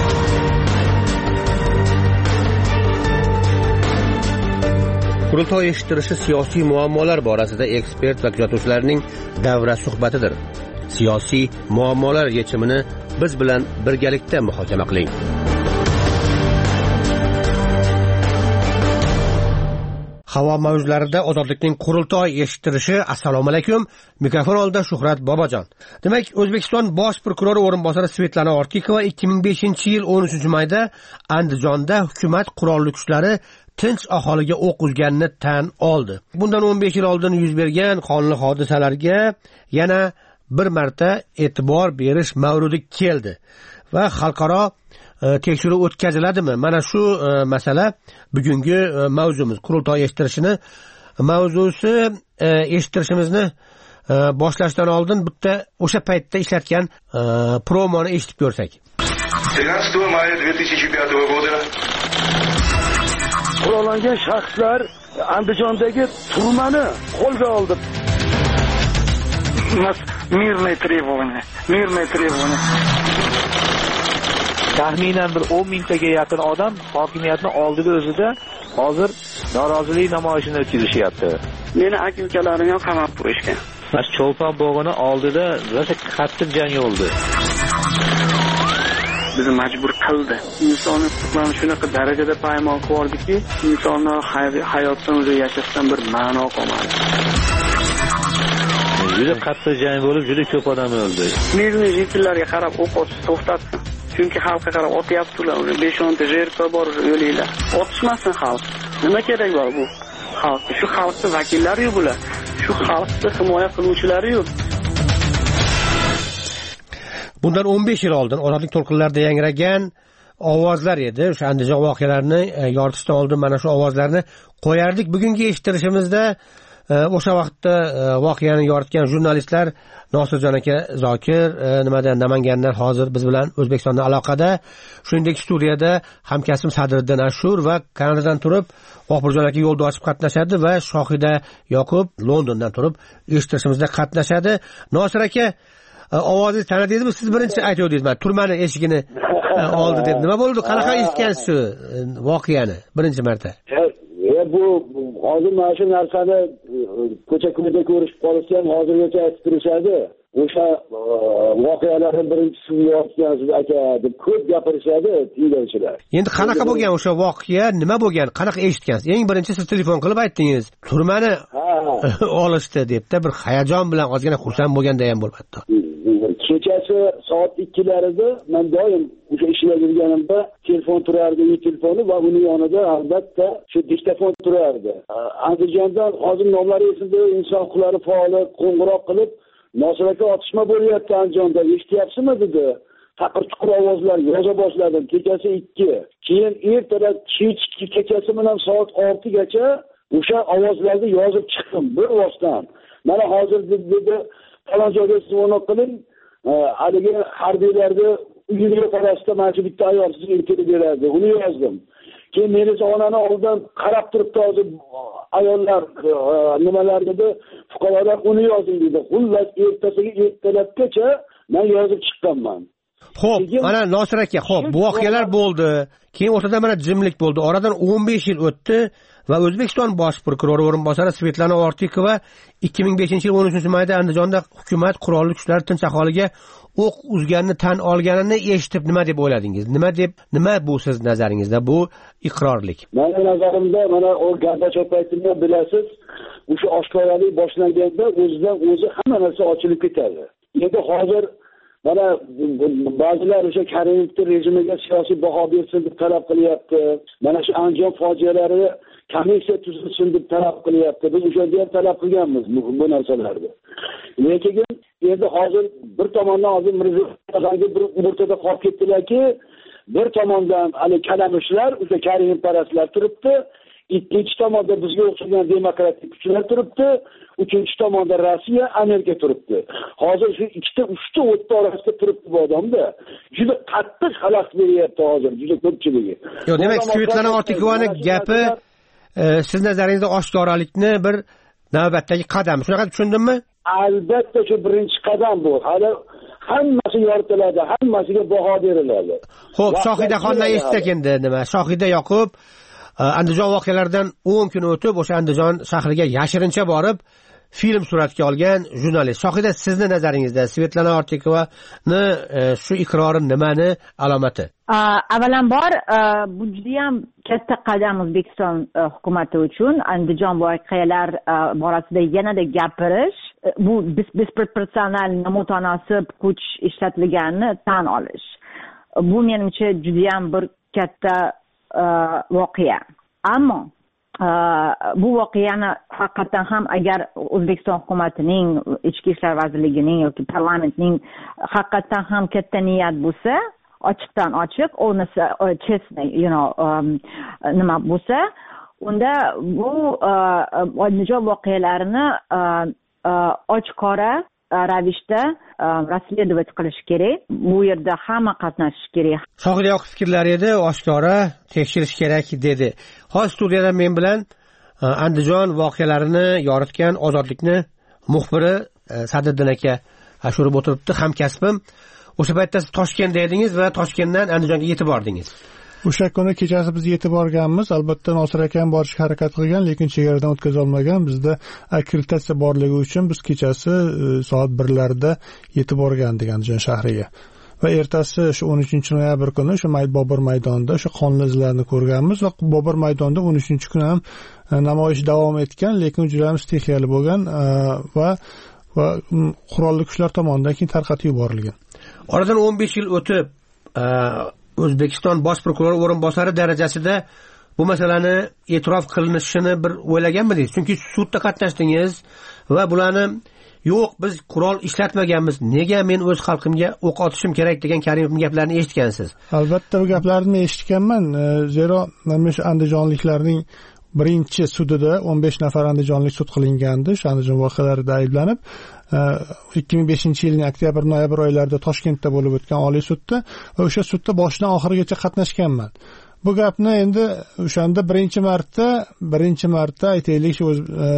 Qurultoy eshittirishi siyosiy muammolar borasida ekspert va kuzatuvchilarning davra suhbatidir. Siyosiy muammolar yechimini biz bilan birgalikda muhokama qiling. Havo mavjlarida ozodlikning qurultoy eshittirishi. Assalomu alaykum. Mikrofon oldida Shuhrat Bobojon. Demak, O'zbekiston bosh prokurori o'rinbosari Svetlana Ortiqova 2005-yil 13-mayda Andijonda hukumat qurolli kuchlari tinch aholiga o'q uzganini tan oldi. Bundan 15 yil oldin yuz bergan qonli hodisalarga yana bir marta e'tibor berish mavrudi keldi va xalqaro tekshiruv o'tkaziladimi? Mana shu masala bugungi mavzumiz. Qurultoy eshittirishini mavzusi. Eshittirishimizni boshlashdan oldin bitta o'sha paytda ishlatgan promoni eshitib ko'rsak. 13 maya 2005 года qurollangan shaxslar Andijondagi turmani qo'lga oldi. Mirные требования. Taxminan bir 10 mingtaga yaqin odam hokimiyatni oldida o'zida hozir norozilik namoyishini o'tkazishyapti. Meni aka-ukalarim ham qamab qo'yishgan. Mas Cho'lpon bog'ini oldida rosa qattiq jang bo'ldi. Bizni majbur qildi. Insonni huquqlarini shunaqa darajada paymon qildiki, insonlar hayotdan o'zi yashashdan bir ma'no qolmadi. Juda qattiq jang bo'lib, juda ko'p odam o'ldi. Mirni jitillarga qarab o'q otishni to'xtatsin. Chunki xalqqa qarab otyaptilar. 5-10 ta jerka bor o'linglar. Otishmasin xalq. Nima kerak bor bu xalq? Shu xalqning vakillari-yu bular. Shu xalqni himoya qiluvchilari-yu. Bundan 15 yil oldin ozodlik to'lqinlarida yangragan ovozlar edi. O'sha Andijon voqealarini yoritishdan oldin mana shu ovozlarni qo'yardik. Bugungi eshittirishimizda o'sha vaqtda voqeani yoritgan jurnalistlar Nosirjon aka Zokir Namangandan hozir biz bilan O'zbekistonda aloqada. Shuningdek, studiyada hamkasbim Sadriddin Ashur va Kanadadan turib G'ofurjon aka yo'lda ochib qatnashadi va Shohida Yoqub Londondan turib eshittirishimizda qatnashadi. Nosir aka, ovozingizni tanidingizmi? Siz birinchi aytdingiz, men turmani eshigini oldi deb. Nima bo'ldi? Qanaqa eshitgansiz shu voqeani birinchi marta? Bu hozir mana shu narsani ko'cha-ko'yda ko'rishib qolsa ham hozirgacha aytib turishadi. O'sha voqealarning birinchisi yozgansiz aka deb ko'p gapirishadi tinglovchilar. Endi qanaqa bo'lgan o'sha voqea? Nima bo'lgan? Qanaqa eshitgansiz? Eng birinchi siz telefon qilib aytdingiz. Turmani olishdi debda bir hayajon bilan ozgina xursand bo'lganda ham bo'lmadi. Kechasi soat 2larida men doim o'sha ishlar yurganimda telefon turardi, uy telefoni va uni yonida albatta shu diktafon turardi. Andijondan hozir nomlari esimda inson huquqlari faoli qo'ng'iroq qilib, Nosir aka otishma bo'lyapti Andijonda, eshityapsizmi dedi. Taqir-tuqir ovozlar yoza boshladim. Kechasi 2. Keyin ertalab kechasi bilan soat 6 gacha o'sha ovozlarni yozib chiqdim bir vosdan. Mana hozir dedi falon joyga siz uni qiling. Haligi harbiylarni uyiga qarashda mana shu bitta ayol sizga intervyu beradi. Uni yozdim. Keyin meni onani oldidan qarab turibdi hozir ayollar nimalar dedi, fuqarolar uni yozing dedi. Xullas ertasiga ertalabgacha men yozib chiqqanman. Xo'p, mana Nosir aka, xo'p, bu voqealar bo'ldi. Keyin o'rtada mana jimlik bo'ldi. Oradan 15 yil o'tdi va O'zbekiston bosh prokurori o'rinbosari Svetlana Ortiqova 2005-yil 13-mayda Andijonda hukumat qurolli kuchlari tinch aholiga o'q uzganini tan olganini eshitib nima deb o'yladingiz? Nima bu siz nazaringizda bu iqrorlik? Mening nazarimda mana o Gorbachev paytida bilasiz, o'sha oshkoralik boshlanganda o'zidan o'zi hamma narsa ochilib ketadi. Endi hozir mana ba'zilar o'sha Karimovning rejimiga siyosiy baho bersin deb talab qilyapti. Mana shu Andijon fojialari komissiya tuzilsin deb talab qilyapti. Biz o'shanda ham talab qilganmiz bu narsalarni. Lekin endi hozir bir tomondan hozir Mirziyoyevga bir o'rtada qolib ketdilarki, bir tomondan hali kalamushlar, o'sha Karimov parastlar turibdi, ikkinchi tomonda bizga o'xshagan demokratik kuchlar turibdi, uchinchi tomonda Rossiya, Amerika turibdi. Hozir shu uchta o'tda orasida turibdi bu odamda. Juda qattiq xalaqit beryapti hozir, juda ko'pchiligi. Yo'q, demak, Svetlana Ortiqovaning gapi siz nazaringizda oshkoralikni bir navbatdagi qadam. Shunaqa tushundimmi? Albatta shu birinchi qadam bu. Hali hammasi yoritiladi, hammasiga baho beriladi. Xo'p, Shohidaxondan eshitsak endi nima? Shohida Yoqub Andijon voqealaridan 10 kun o'tib, o'sha Andijon shahriga yashirincha borib, film suratga olgan jurnalist. Shohida, sizni nazaringizda Svetlana Ortiqovani shu iqrori nimani alomati? Avvalambor bu juda ham katta qadam O'zbekiston hukumati uchun Andijon voqealar borasida yanada gapirish, bu disproporsional nomutanosib kuch ishlatilganini tan olish. Bu menimcha juda ham bir katta voqea. Ammo bu voqeani haqiqatan ham agar O'zbekiston hukumatining, Ichki ishlar vazirligining yoki parlamentning haqiqatan ham katta niyat bo'lsa, ochiqdan ochiq, chestly, nima bo'lsa, unda bu Andijon voqealarini ochiqora ravishda расследовать qilish kerak. Bu yerda hamma qatnashish kerak. Shohida Yoqub fikrlari edi, oshkora tekshirish kerak dedi. Hozir studiyada men bilan Andijon voqealarini yoritgan Ozodlikni muxbiri Sadriddin aka ashurib o'tiribdi, hamkasbim. O'sha paytda siz Toshkentda edingiz va Toshkentdan Andijonga yetib bordingiz. O'sha kuni kechasi biz yetib borganmiz. Albatta Nosir akam borishga harakat qilgan, lekin chegaradan o'tkaza olmagan. Bizda akkreditatsiya borligi uchun biz kechasi soat 1larda yetib borgandik Andijon shahriga. Va ertasi shu 13-noyabr kuni shu Bobur maydonida shu qonli izlarni ko'rganmiz va Bobur maydonida 13-kuni ham namoyish davom etgan, lekin juda ham stixiyali bo'lgan va qurolli kuchlar tomonidan keyin tarqatib yuborilgan. Oradan 15 yil o'tib O'zbekiston bosh prokurori o'rinbosari darajasida bu masalani e'tirof qilinishini bir o'ylaganmidingiz? Chunki sudda qatnashdingiz va bularni yo'q, biz qurol ishlatmaganmiz, nega men o'z xalqimga o'q otishim kerak degan Karimovning gaplarini eshitgansiz? Albatta bu gaplarni eshitganman. Zero mana shu andijonliklarning birinchi sudida 15 nafar andijonlik sud qilingandi, shu Andijon voqealarida ayblanib 2005-yilning oktyabr-noyabr oylarida Toshkentda bo'lib o'tgan Oliy sudda va o'sha sudda boshidan oxirigacha qatnashganman. Bu gapni endi o'shanda birinchi marta aytaylik shu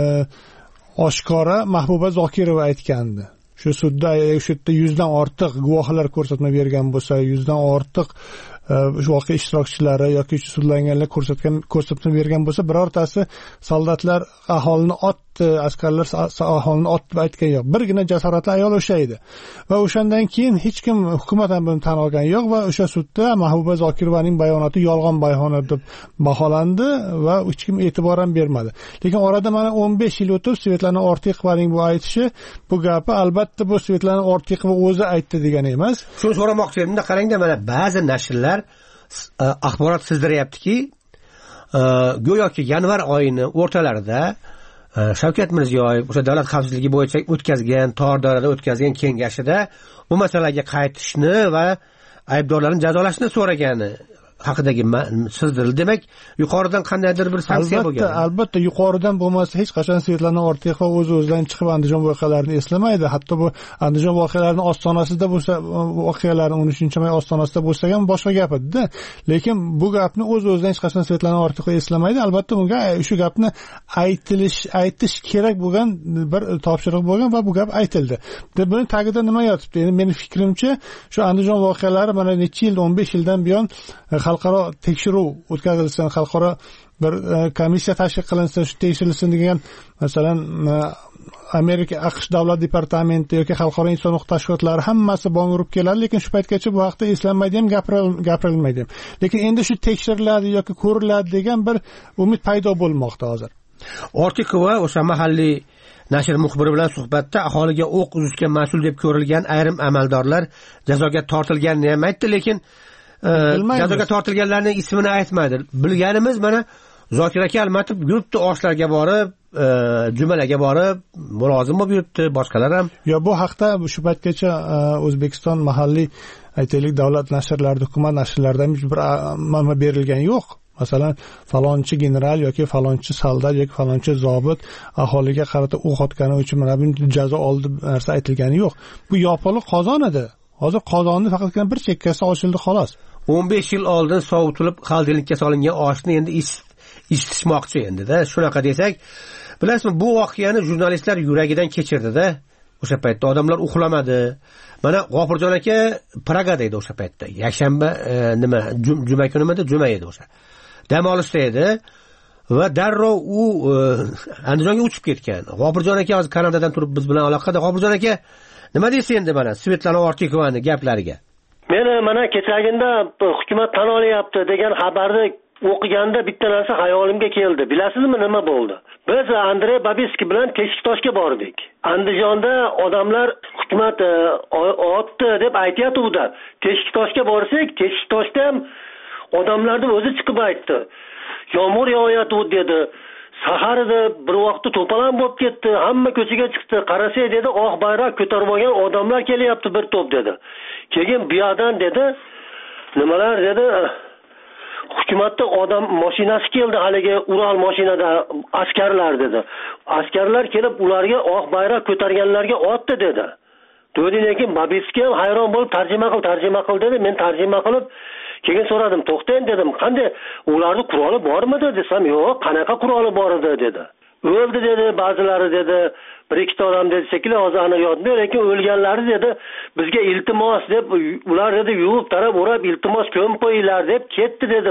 oshkora Mahbuba Zokirova aytgandi. Shu sudda 100 dan ortiq guvohlar ko'rsatma bergan bo'lsa, 100 dan ortiq shu voqea ishtirokchilari yoki sudlanganlar ko'rsatma bergan bo'lsa, birortasi soldatlar aholini otdi, askarlar aholini otdi deb aytgan yo'q. Birgina jasoratli ayol o'sha edi. Va o'shandan keyin hech kim hukumat ham buni tan olgan yo'q va o'sha sudda Mahbuba Zokirovaning bayonoti yolg'on bayonot deb baholandi va hech kim e'tibor ham bermadi. Lekin orada mana 15 yil o'tib Svetlana Ortiqovaning bu aytishi, bu gapi albatta bu Svetlana Ortiqova o'zi aytdi degani emas. Shuni so'ramoqchi edim, qarangda, mana ba'zi nashrlar axborot sizdiryaptiki, go'yoki yanvar oyining o'rtalarida Shavkat Mirziyoyev o'sha davlat xavfsizligi bo'yicha o'tkazgan, tor doirada o'tkazgan kengashida bu masalaga qaytishni va aybdorlarni jazolashni so'ragani haqidagi sizdirildi. Demak, yuqoridan qandaydir bir sanksiya bo'lgan. Albatta yuqoridan bo'lmasa hech qachon Svetlana Ortiqova o'z-o'zidan chiqib Andijon voqealarini eslamaydi. Hatto bu Andijon voqealarining ostonasida bo'lsa, voqealarning 13-may ostonasida bo'lsa ham boshqa gap edi. Lekin bu gapni o'z-o'zidan hech qachon Svetlana Ortiqova eslamaydi. Albatta bunga shu gapni aytish kerak bo'lgan bir topshiriq bo'lgan va bu gap aytildi. Deb buni tagida nima yotibdi? Endi mening fikrimcha, shu Andijon voqealari mana necha yil, 15 yildan buyon xalqaro tekshiruv o'tkazilsin, xalqaro bir komissiya tashkil qilinsin, shu tekshirilsin degan, masalan, Amerika AQSh davlat departamenti yoki xalqaro inson huquq tashkilotlari hammasi bong urib keladi, lekin shu paytgacha bu haqda eslanmaydi ham, gapirilmaydi ham. Lekin endi shu tekshiriladi yoki ko'riladi degan bir umid paydo bo'lmoqda hozir. Ortiqova o'sha mahalliy nashr muxbiri bilan suhbatda aholiga o'q uzishga mas'ul deb ko'rilgan ayrim amaldorlar jazoga tortilganini ham aytdi, lekin jazoga tortilganlarning ismini aytmadi. Bilganimiz mana Zokir aka Almatov yuribdi, oshlarga borib, jumalarga borib, mulozim bo'lib yuribdi, boshqalar ham. Yo, bu haqda shu paytgacha O'zbekiston mahalliy aytaylik davlat nashrlarida, hukumat nashrlarida hech bir ma'lumot berilgan yo'q. masalan falonchi general yoki falonchi soldat yoki falonchi zobit aholiga qarata o'q otgani uchun mana bunday jazo oldi narsa aytilgani yo'q. Bu yopiq qozon edi. Hozir qozonni faqatgina bir chekkasi ochildi xolos. 15 yil oldin sovutilib xaldilikka solingan oshni endi isitishmoqchi endi-da. Shunaqa desak, bilasizmi, bu voqeani jurnalistlar yuragidan kechirdi-da. O'sha paytda odamlar uxlamadi. Mana G'ofurjon aka Pragada edi o'sha paytda. Yakshanba juma kunimida juma edi o'sha. Dam olishda edi va darrov u Andijonga uchib ketgan. G'ofurjon aka hozir Kanadadan turib biz bilan aloqada. G'ofurjon aka, nima deysiz endi mana Svetlana Ortiqovaning gaplariga? Meni mana kechagina hukumat tan olyapti degan xabarni o'qiganda bitta narsa hayolimga keldi. Bilasizmi nima bo'ldi? Biz Andrey Babiskiy bilan Teshiktoshga bordik. Andijonda odamlar hukumat otdi deb aytayotdi. Teshiktoshga borsak, Teshiktoshda ham odamlarning o'zi chiqib aytdi. Yomg'ir yog'ayotdi dedi. Sahar edi, bir vaqtda to'polon bo'lib ketdi. Hamma ko'chaga chiqdi. Qarasa dedi, oq bayroq ko'tarib olgan odamlar kelyapti bir to'p dedi. Keyin bu yerdan dedi, nimalar dedi, hukumatda odam mashinasi keldi, haligi Ural mashinada askarlar dedi. Askarlar kelib ularga oq bayroq ko'targanlarga otdi dedi. Lekin Babiskiy hayron bo'lib tarjima qil dedi. Men tarjima qilib keyin so'radim, to'xtang dedim, qanday ularni quroli bormidi desam, yo'q, qanaqa quroli bor edi dedi. O'ldi dedi, ba'zilari dedi, bir ikkita odam dedi, shekilli hozir aniq yodimda, lekin o'lganlari dedi, bizga iltimos deb ular dedi yuvib tarab o'rab iltimos ko'mib qo'yinglar deb ketdi dedi.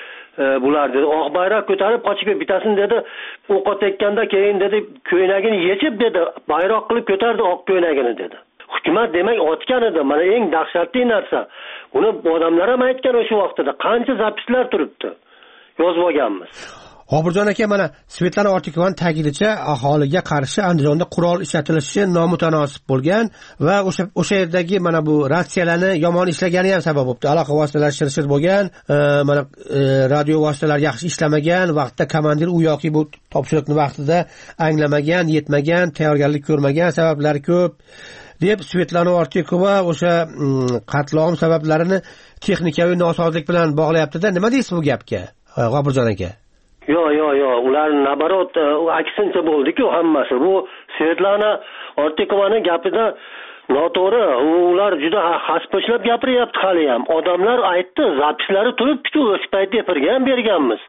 Bular dedi, oq bayroq ko'tarib qochib bitasini dedi, o'q otayotganda keyin dedi, ko'ynagini yechib dedi, bayroq qilib ko'tardi oq ko'ynagini dedi. Hukumat demak otgan edi. Mana eng dahshatli narsa. Uni odamlar ham aytgan o'sha vaqtda. Qancha zapislar turibdi. Yozib olganmiz. G'ofurjon aka, mana Svetlana Ortiqovaning ta'kidincha aholiga qarshi Andijonda qurol ishlatilishi nomutanosib bo'lgan va o'sha yerdagi mana bu ratsiyalarni yomon ishlagani ham sabab bo'libdi. Aloqa vositalari shir bo'lgan, mana radio vositalari yaxshi ishlamagan, vaqtda komandir u yoki bu topshiriqni vaqtida anglamagan, yetmagan, tayyorgarlik ko'rmagan sabablari ko'p deb Svetlana Ortiqova o'sha qatlom sabablarini texnikaviy nosozlik bilan bog'layapti-da. Nima deysiz bu gapga, G'ofurjon aka? Yo'q, ular nabarot aksincha bo'ldi-ku hammasi. Bu Svetlana Ortiqovaning gapida noto'g'ri. Ular juda haspo'shlab gapiryapti hali ham. Odamlar aytdi, zapislari turibdi-ku, o'sha paytda berganmiz.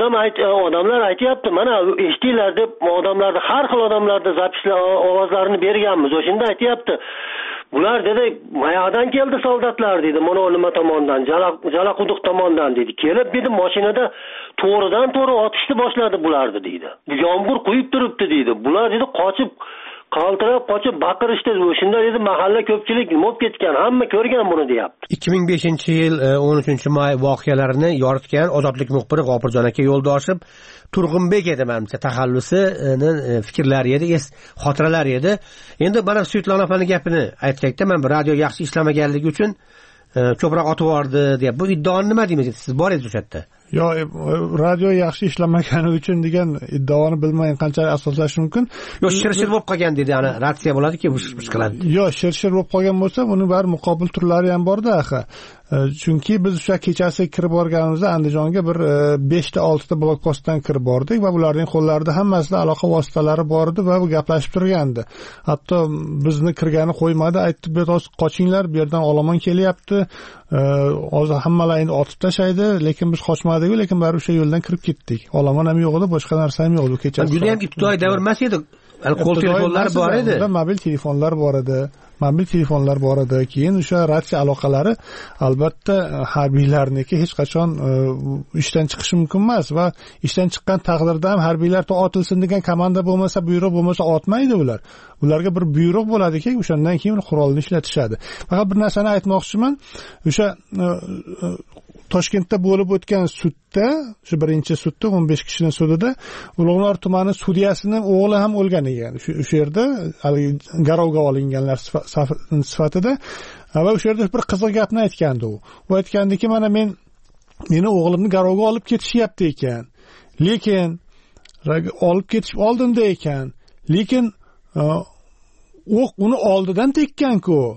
Odamlar aytayapti, mana eshitinglar deb odamlarni har xil odamlarning zapislar ovozlarini berganmiz. O'shunda aytayapti. Bular dedi, mayoqdan keldi soldatlar dedi, mana nima tomondan, Jalaquduq tomondan dedi. Kelib dedi, mashinada to'g'ridan-to'g'ri otishni boshladi bularni dedi. Yomg'ir quyib turibdi dedi. Bular dedi qochib qaltirab qochib baqirishdi. O'shunda dedi mahalla ko'pchilik nima ketgan, hamma ko'rgan buni deyapti. 2005-yil 13-may voqealarini yoritgan Ozodlik muxbiri G'ofurjon aka Yo'ldoshov Turg'unbek edi menimcha taxallusini fikrlari edi, xotiralari edi. Endi mana Svetlana opaning gapini aytganda, men radio yaxshi ishlamaganligi uchun ko'proq otib yubordi deb. Bu iddaoni nima deysiz? Siz bor edingiz o'sha yerda. Radio yaxshi ishlamagani uchun degan iddaoni bilmayin qanchalik asoslash mumkin. Shir bo'lib qolgan dedi, ana ratsiya bo'ladi-ku, bush qiladi. Shir bo'lib qolgan bo'lsa, buni bari muqobil turlari ham bor-da, axir. Chunki biz o'sha kechasi kirib borganimizda Andijonga bir 5 ta 6 ta blokpostdan kirib bordik va ularning qo'llarida hammasida aloqa vositalari bor edi va bu gaplashib turgandi. Hatto bizni kirgani qo'ymadi, aytdi, "Biroz qochinglar, bu yerdan olomon kelyapti. Hozir hammalar endi otib tashlaydi, lekin biz qochmadik, lekin bari o'sha yo'ldan kirib ketdik. Olomon ham yo'q edi, boshqa narsa ham yo'q edi kechasi." Juda ham ibtidoiy davr emas edi. Qo'l telefonlari bor edi. Mobil telefonlar bor edi. Keyin o'sha ratsiya aloqalari albatta harbiylarniki hech qachon ishdan chiqishi mumkin emas va ishdan chiqqan taqdirda ham harbiylar otilsin degan komanda bo'lmasa, buyruq bo'lmasa otmaydi ular. Ularga bir buyruq bo'ladiki, o'shandan keyin qurolni ishlatishadi. Faqat bir narsani aytmoqchiman. O'sha Toshkentda bo'lib o'tgan sudda, shu birinchi sudda 15 kishining sudida Ulug'nor tumani sudyasining o'g'li ham o'lgan ekan. O'sha yerda garovga olinganlar sifatida va o'sha yerda bir qiziq gapni aytgandi u. U aytgandiki, mana meni o'g'limni garovga olib ketishyapti ekan. Lekin olib ketishib oldimda ekan. Lekin o'q uni oldidan tekkan-ku.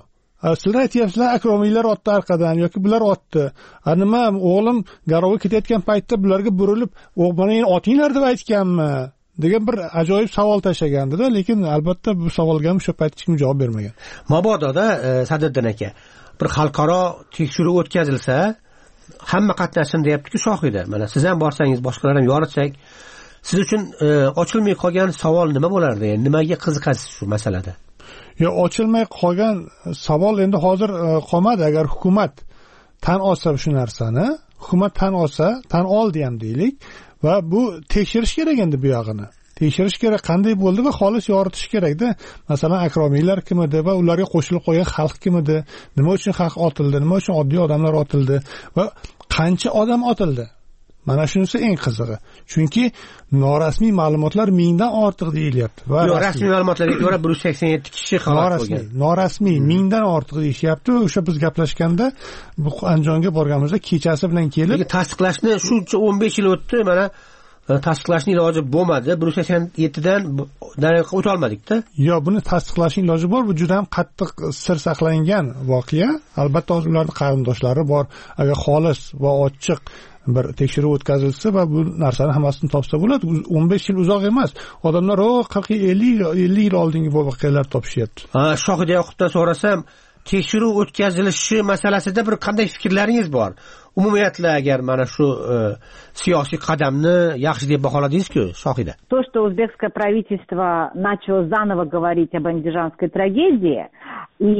sizlar aytyapsizlar akromiylar otdi orqadan yoki bular otdi. Nima o'g'lim garovga ketayotgan paytda bularga burilib, "Mana endi otinglar" deb aytganmi? degan bir ajoyib savol tashlagandi-da, lekin albatta bu savolga ham o'sha payt hech kim javob bermagan. Mabododa Sadriddin aka bir xalqaro tekshiruv o'tkazilsa, hamma qatnashsin deyapti-ku Shohida. Mana siz ham borsangiz, boshqalar ham yoritsak, siz uchun ochilmay qolgan savol nima bo'lardi? Nimaga qiziqasiz shu masalada? Yo, ochilmay qolgan savol endi hozir qolmadi. Agar hukumat tan olsa shu narsani, hukumat tan olsa, tan oldi ham deylik va bu tekshirish kerak endi bu yog'ini. Tekshirish kerak, qanday bo'ldi va xolis yoritish kerak-da. Masalan, akromiylar kim edi va ularga qo'shilib qo'ygan xalq kim edi? Nima uchun xalq otildi? Nima uchun oddiy odamlar otildi? Va qancha odam otildi? Mana shunisi eng qizig'i. Chunki norasmiy ma'lumotlar mingdan ortiq deyilyapti. Va rasmiy ma'lumotlarga ko'ra 187 kishi halok bo'lgan. Norasmiy mingdan ortiq deyishyapti. O'sha biz gaplashganda bu Andijonga borganimizda kechasi bilan kelib, tasdiqlashni shuncha 15 yil o'tdi, mana tasdiqlashning iloji bo'lmadi. 187 dan nariyoqqa o'ta olmadik-da. Yo, buni tasdiqlashning iloji bor. Bu juda ham qattiq sir saqlangan voqea. Albatta hozir ularning qarindoshlari bor. Agar xolis va ochiq bir tekshiruv o'tkazilsa va bu narsani hammasini topsa bo'ladi. 15 yil uzoq emas. Odamlar 40-50 yil oldingi voqealar topishyapti. Shohida Yoqubdan so'rasam, tekshiruv o'tkazilishi masalasida bir qanday fikrlaringiz bor? Umumiyatla agar mana shu siyosiy qadamni yaxshi deb baholadingiz-ku, Shohida. То, что узбекское правительство начало заново говорить об андижанской трагедии и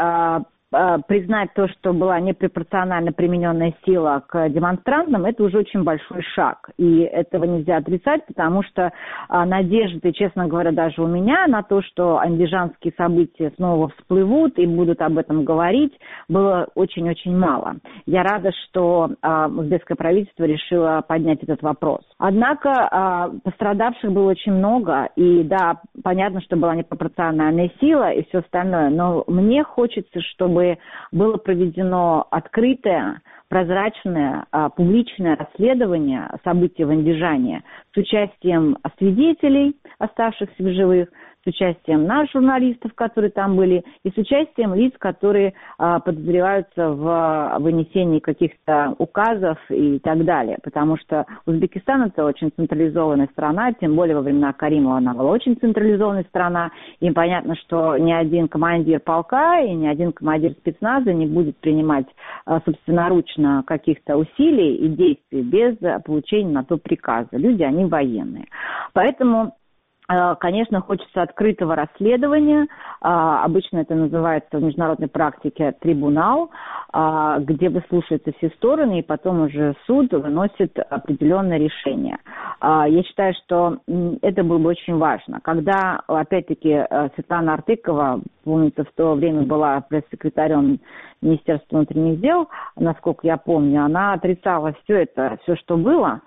признать то, что была непропорционально примененная сила к демонстрантам, это уже очень большой шаг. И этого нельзя отрицать, потому что надежды, честно говоря, даже у меня на то, что андижанские события снова всплывут и будут об этом говорить, было очень-очень мало. Я рада, что узбекское правительство решило поднять этот вопрос. Однако пострадавших было очень много, и да, понятно, что была непропорциональная сила и все остальное, но мне хочется, чтобы было проведено открытое, прозрачное, публичное расследование событий в Андижане с участием свидетелей, оставшихся в живых, с участием наших журналистов, которые там были, и с участием лиц, которые подозреваются в вынесении каких-то указов и так далее. Потому что Узбекистан – это очень централизованная страна, тем более во времена Каримова она была очень централизованная страна, и понятно, что ни один командир полка и ни один командир спецназа не будет принимать собственноручно каких-то усилий и действий без получения на то приказа. Люди, они военные. Поэтому, конечно, хочется открытого расследования. Обычно это называется в международной практике трибунал, где выслушиваются все стороны, и потом уже суд выносит определенное решение. Я считаю, что это было бы очень важно. Когда, опять-таки, Светлана Артыкова, помнится, в то время была пресс-секретарем Министерства внутренних дел, насколько я помню, она отрицала все это, все, что было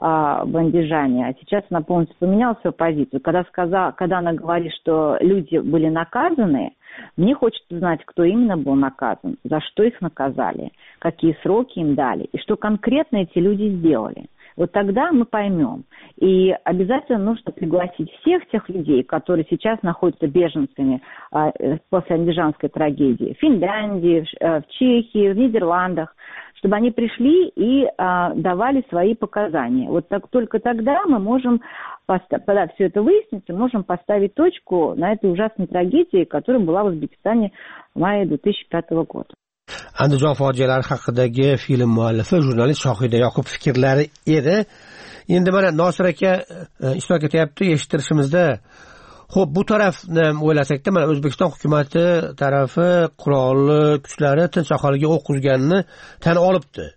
в Андижане, а сейчас она полностью поменяла свою позицию. Когда она говорит, что люди были наказаны, мне хочется знать, кто именно был наказан, за что их наказали, какие сроки им дали, и что конкретно эти люди сделали. Вот тогда мы поймем. И обязательно нужно пригласить всех тех людей, которые сейчас находятся беженцами после андижанской трагедии. В Финляндии, в Чехии, в Нидерландах, чтобы они пришли и давали свои показания. Вот только тогда мы можем, когда все это выяснится, можем поставить точку на этой ужасной трагедии, которая была в Узбекистане в мае 2005 года. Andijon fojialari haqidagi film muallifi jurnalist Shohida Yoqub fikrlari edi. Endi mana Nosir aka ishtirok etyapti eshittirishimizda. Xo'p, bu tarafni o'ylasakda, mana O'zbekiston hukumati tarafi qurolli kuchlari tinch aholiga o'q uzganini tan olibdi.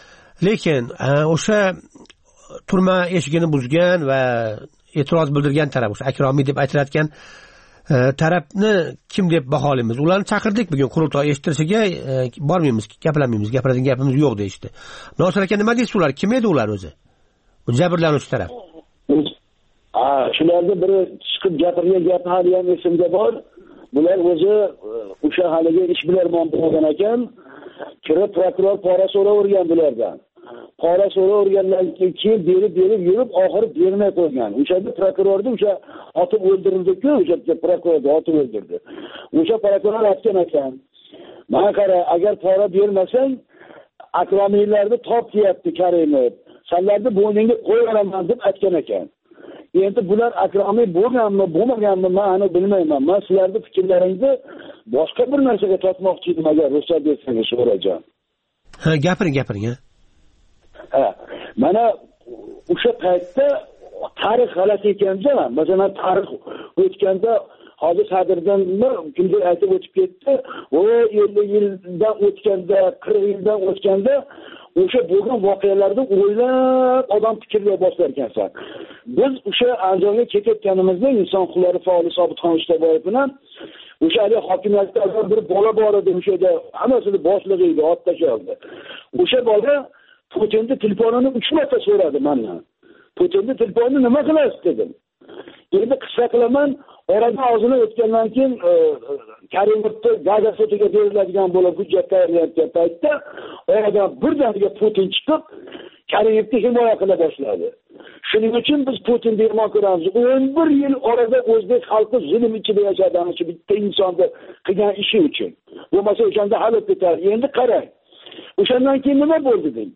Lekin o'sha turma eshigini buzgan va e'tiroz bildirgan taraf, o'sha akromiy deb aytilayotgan tarafni kim deb baholaymiz? Ularni chaqirdik bugun qurultoy eshittirishiga, bormaymiz, gapirmaymiz, gapiradigan gapimiz yo'q deyishdi. Nosir aka, nima deysiz ular? Kim edi ular o'zi? Bu jabrlanuvchi taraf. Shularning biri chiqib gapirgan gapi hali ham esimda bor. Bular o'zi o'sha haligi ishbilarmon bo'lgan ekan, kirib prokuror pora so'ravergan bulardan. Pora so'ravergandan keyin berib yurib, oxiri bermay qo'ygan. O'shada prokurorni o'sha otib o'ldirildi-ku, o'sha prokurorni otib o'ldirdi. O'sha prokuror aytgan ekan, mana qara, agar pora bermasang akromiylarni top kiyapti Karimov. Sanlarni bo'yningga qo'yaraman deb aytgan ekan. Endi bular akromiy bo'lganmi, bo'lmaganmi, men uni bilmayman. Men sizlarning fikrlaringizni boshqa bir narsaga tortmoqchi edim, agar ruxsat bersangiz, Sho'rajon. Ha, gapiring. Ha, mana o'sha paytda tarix g'alati ekanda, masalan, tarix o'tganda hozir Sadrdanmi kimdir aytib o'tib ketdi, o 50 yildan o'tganda, 40 yildan o'tganda o'sha bo'lgan voqealarni o'ylab odam fikrlay boshlar ekansan. Biz o'sha Andijonga ketayotganimizda inson huquqlari faoli Sobitxon Ishtaboyev bilan o'sha hokimiyatda bir bola bor edi, o'sha yerda hammasini boshlig'i edi, ot tashladi. O'sha bola Putinning telefonini 3 marta so'radi mendan. Putinning telefonini nima qilasiz dedim. Endi qissa qilaman, oradan og'zini o'tgandan keyin Karimovni gazetiga beriladigan bo'lib hujjat tayyorlayotgan paytda oradan birdaniga Putin chiqib Karimovni himoya qila boshladi. Shuning uchun biz Putinni yomon ko'ramiz. 11 yil orada o'zbek xalqi zulm ichida yashadi, ana shu bitta insonni qilgan ishi uchun. Bo'lmasa o'shanda hal etib ketar. Endi qarang. O'shandan keyin nima bo'ldi deng?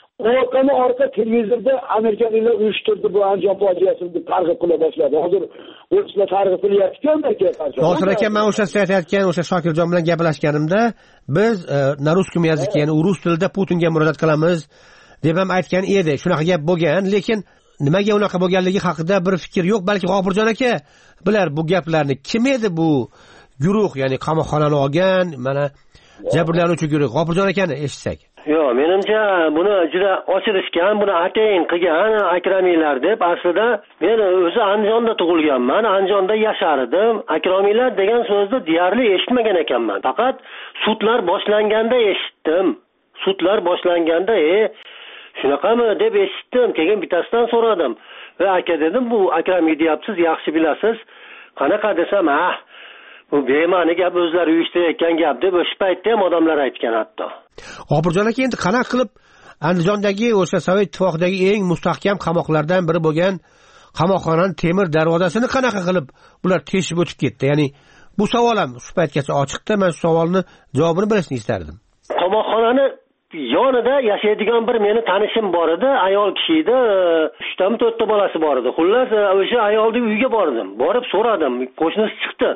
Orqa televizorda amerikaliklar uyushtirdi bu Andijon fojiasini deb targ'ib qila boshladi. Hozir o'zlar targ'ib qilyapti-ku aka. Hozir aka men o'sha siz aytayotgan o'sha Shokirjon bilan gaplashganimda biz na russkiy yaziki, ya'ni rus tilida Putinga murojaat qilamiz deb ham aytgan edi. Shunaqa gap bo'lgan, lekin nimaga unaqa bo'lganligi haqida bir fikr yo'q. Balki G'ofurjon aka bilar bu gaplarni. Kim edi bu guruh, ya'ni qamoqxonani olgan, mana jabrlanuvchi guruh? G'ofurjon akani eshitsak. Yo'q, menimcha buni juda ochirishgan, buni atayin qilgan akramiylar deb. Aslida men o'zi Andijonda tug'ilganman, Andijonda yashardim. Akramiylar degan so'zni deyarli eshitmagan ekanman. Faqat sudlar boshlanganda eshitdim. Sudlar boshlanganda, shunaqami deb eshitdim. Keyin bittasidan so'radim. Va aka dedim, bu akramiy deyapsiz, yaxshi bilasiz. Qanaqa desam, bu bema'ni gap, o'zlari uyushtirayotgan gap deb o'sha paytda ham odamlar aytgan hatto. G'ofurjon aka, endi qanaqa qilib Andijondagi o'sha Sovet ittifoqidagi eng mustahkam qamoqlardan biri bo'lgan qamoqxonaning temir darvozasini qanaqa qilib bular teshib o'tib ketdi? Ya'ni bu savol ham shu paytgacha ochiqda. Men shu savolni javobini bilishni istardim. Qamoqxonani yonida yashaydigan bir meni tanishim bor edi, ayol kishi edi, 3 ta 4 ta bolasi bor edi. Xullas, o'sha ayolning uyiga bordim. Borib so'radim, qo'shnisi chiqdi.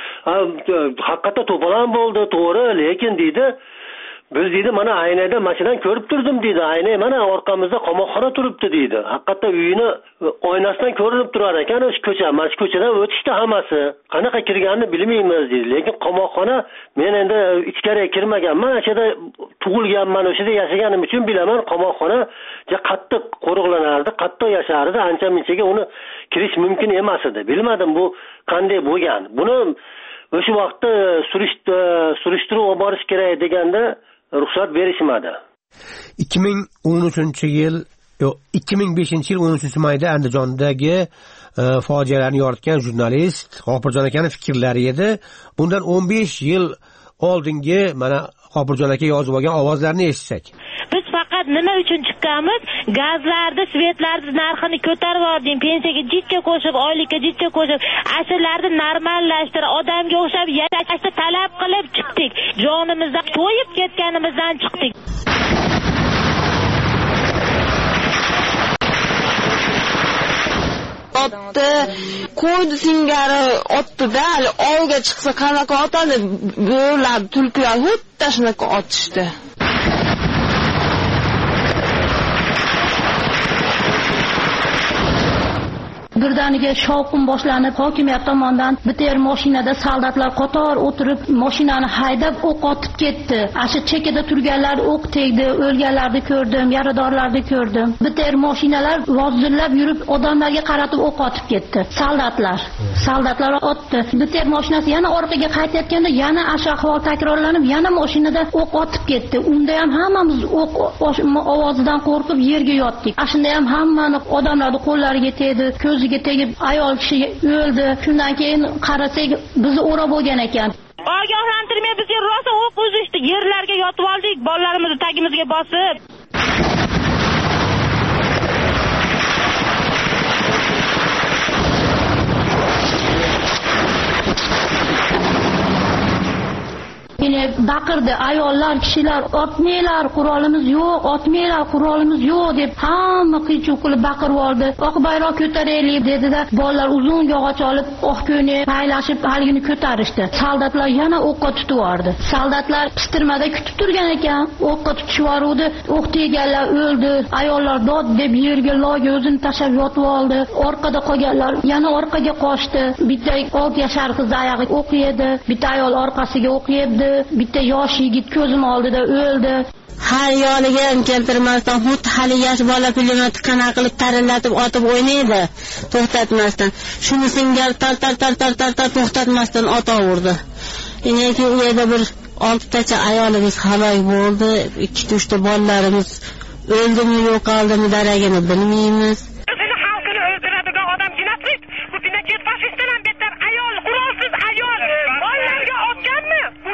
Haqiqatda to'polon bo'ldi, to'g'ri, lekin deydi, biz deydi, mana aynada mashinadan ko'rib turdim deydi. Ayna mana orqamizda qamoqxona turibdi deydi. Haqiqatda uyini oynasidan ko'rinib turar ekan, o'sha ko'cha, mana shu ko'chadan o'tishdi hammasi. Qanaqa kirganini bilmaymiz deydi. Lekin qamoqxona men endi ichkariga kirmaganman, o'shada tug'ilganman, o'shada yashaganim uchun bilaman, qamoqxona qattiq qo'riqlanardi, qattiq yashardi, ancha-munchaga uni kirish mumkin emas edi. Bilmadim bu qanday bo'lgan. Buni o'sha vaqtda surishtiruv olib borish kerak deganda ruxsat berishmadi. 2005-yil 13-mayda Andijondagi fojialarni yoritgan jurnalist G'ofurjon akaning fikrlari edi. Bundan 15 yil oldingi mana G'ofurjon aka yozib olgan ovozlarni eshitsak. Biz faqat nima uchun chiqqanmiz? Gazlarni, svetlarni narxini ko'tarib yubordim, pensiyaga jitcha qo'shib, oylikka jitcha qo'shib, asrlarni normallashtirib, odamga o'xshab yashashni talab qilib chiqdik. Jonimizdan to'yib ketganimizdan chiqdik. Otdi, qo'ydi singari otdi-da, hali olga chiqsa qanaqa otadi? Bo'lar, tulkilar xuddi shunaqa otishdi. Birdaniga shovqin boshlanib, hokimiyat tomonidan bitta mashinada soldatlar qator o'tirib, mashinani haydab o'q otib ketdi. Asha chekada turganlar o'q tegdi, o'lganlarni ko'rdim, yaradorlarni ko'rdim. Bitta mashinalar vozillab yurib, odamlarga qaratib o'q otib ketdi. Soldatlar otdi. Bitta mashinasi yana orqaga qaytayotganda yana asha ahvol takrorlanib, yana mashinada o'q otib ketdi. Unda ham hammamiz o'q ovozidan qo'rqib yerga yotdik. Ashunda ham hammani odamlarning qo'llariga tegdi, ko'ziga tegib ayol kishi o'ldi. Shundan keyin qarasak bizni o'rab bo'lgan ekan. Ogohlantirmay bizga rosa o'q uzishdi. Yerlarga yotib oldik, bolalarimizni tagimizga bosib. Keyin deb baqirdi. Ayollar, kishilar otmanglar, qurolimiz yo'q, otmanglar, qurolimiz yo'q deb hamma qiy-chuv qilib baqirib oldi. Oq bayroq ko'taraylik dedi-da, bolalar uzun yog'och olib oq ko'ni paylashib haligini ko'tarishdi. Soldatlar yana o'qqa tutib yubordi. Soldatlar pistirmada kutib turgan ekan, o'qqa tutishib yubordi. O'q teganlar o'ldi. Ayollar dod deb yerga loga o'zini tashlab yotib oldi. Orqada qolganlar yana orqaga qochdi. Bitta 6 yashar qiz oyog'i o'q yedi, bitta ayol orqasiga o'q yedi, bitta yosh yigit ko'zim oldida o'ldi. Har yoniga ham keltirmasdan xuddi hali yosh bola pulemyotni qanaqa qilib tarillatib otib o'ynaydi, to'xtatmasdan. Shuni singari tar to'xtatmasdan otaverdi. Keyin u yerda bir 6 tacha ayolimiz halok bo'ldi, 2-3 ta bolalarimiz o'ldimi yo'qoldimi daragini bilmaymiz. Xalqini o'ldiradigan odam genosid. Bu genosid faşistdan ham better. Ayol, qurolsiz ayol bolalarga otganmi? Bu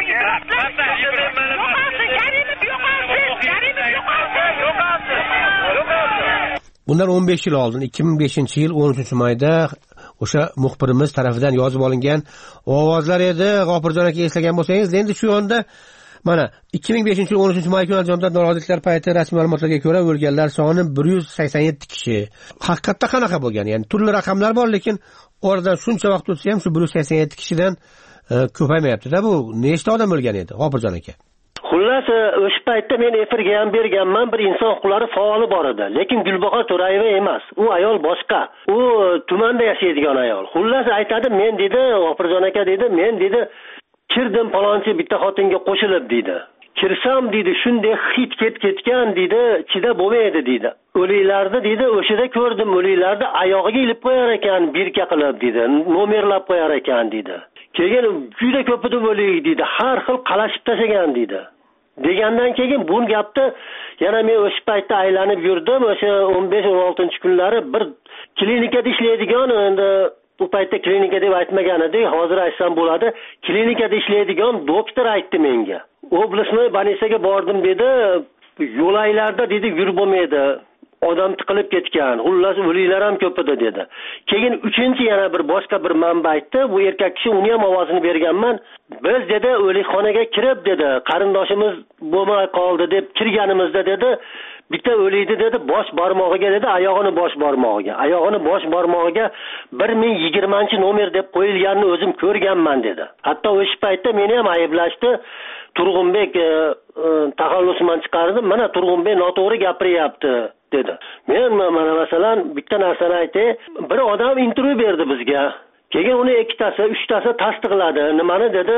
bundan 15 yil oldin 2005-yil 13-mayda o'sha muxbirimiz tarafidan yozib olingan ovozlar edi. G'ofurjon aka eslagan bo'lsangiz, endi shu yonda mana 2005-yil 13-may kuni Andijonda noroziliklar payti rasmiy ma'lumotlarga ko'ra o'lganlar soni 187 kishi. Haqiqatda qanaqa bo'lgan? Ya'ni turli raqamlar bor, lekin oradan shuncha vaqt o'tsa ham shu 187 kishidan ko'paymayapti-da. Bu nechta odam o'lgan edi, G'ofurjon aka? Xullas, o'sha paytda men efirga ham berganman, bir inson huquqlari faoli bor edi, lekin Gulbahor To'rayeva emas. U ayol boshqa. U tumanda yashaydigan ayol. Xullas aytadi, men dedi, G'ofurjon aka dedi, men dedi, kirdim palonchi bitta xotinga qo'shilib dedi. Kirsam dedi, shunday hid ketgan dedi, chidab bo'lmaydi dedi. O'liklarni dedi, o'shada ko'rdim, o'liklarni oyog'iga ilib qo'yar ekan, birka qilib dedi, nomerlab qo'yar ekan dedi. Keyin juda ko'p edi o'lik dedi, har xil qalashib tashagan dedi. Degandan keyin bu gapni yana men o'sha paytda aylanib yurdim, o'sha 15-16-kunlari bir klinikada ishlaydigan, endi bu paytda klinika deb aytmagan edi, hozir aytsam bo'ladi. Klinikada ishlaydigan doktor aytdi menga. Oblastnoy больницаga bordim dedi, yo'laylarda dedi yurib bo'lmaydi. Odam tiqilib ketgan. Xullas o'liklar ham ko'p edi dedi. Keyin 3-chi yana bir boshqa bir manba aytdi. Bu erkak kishi uni ham ovozini berganman. Biz dedi o'likxonaga kirib dedi, qarindoshimiz bo'lmay qoldi deb kirganimizda dedi, bitta o'likni dedi bosh barmog'iga dedi, oyog'ini bosh barmog'iga. Oyog'ini bosh barmog'iga 1020-nomer deb qo'yilganini o'zim ko'rganman dedi. Hatto o'sha paytda meni ham ayblashdi. Turg'unbek taxallusman chiqardim. Mana Turg'unbek noto'g'ri gapiryapti dedi. Men mana masalan bitta narsani aytay. Bir odam intervyu berdi bizga. Keyin uni 2tasi, 3tasi tasdiqladi. Nimani dedi?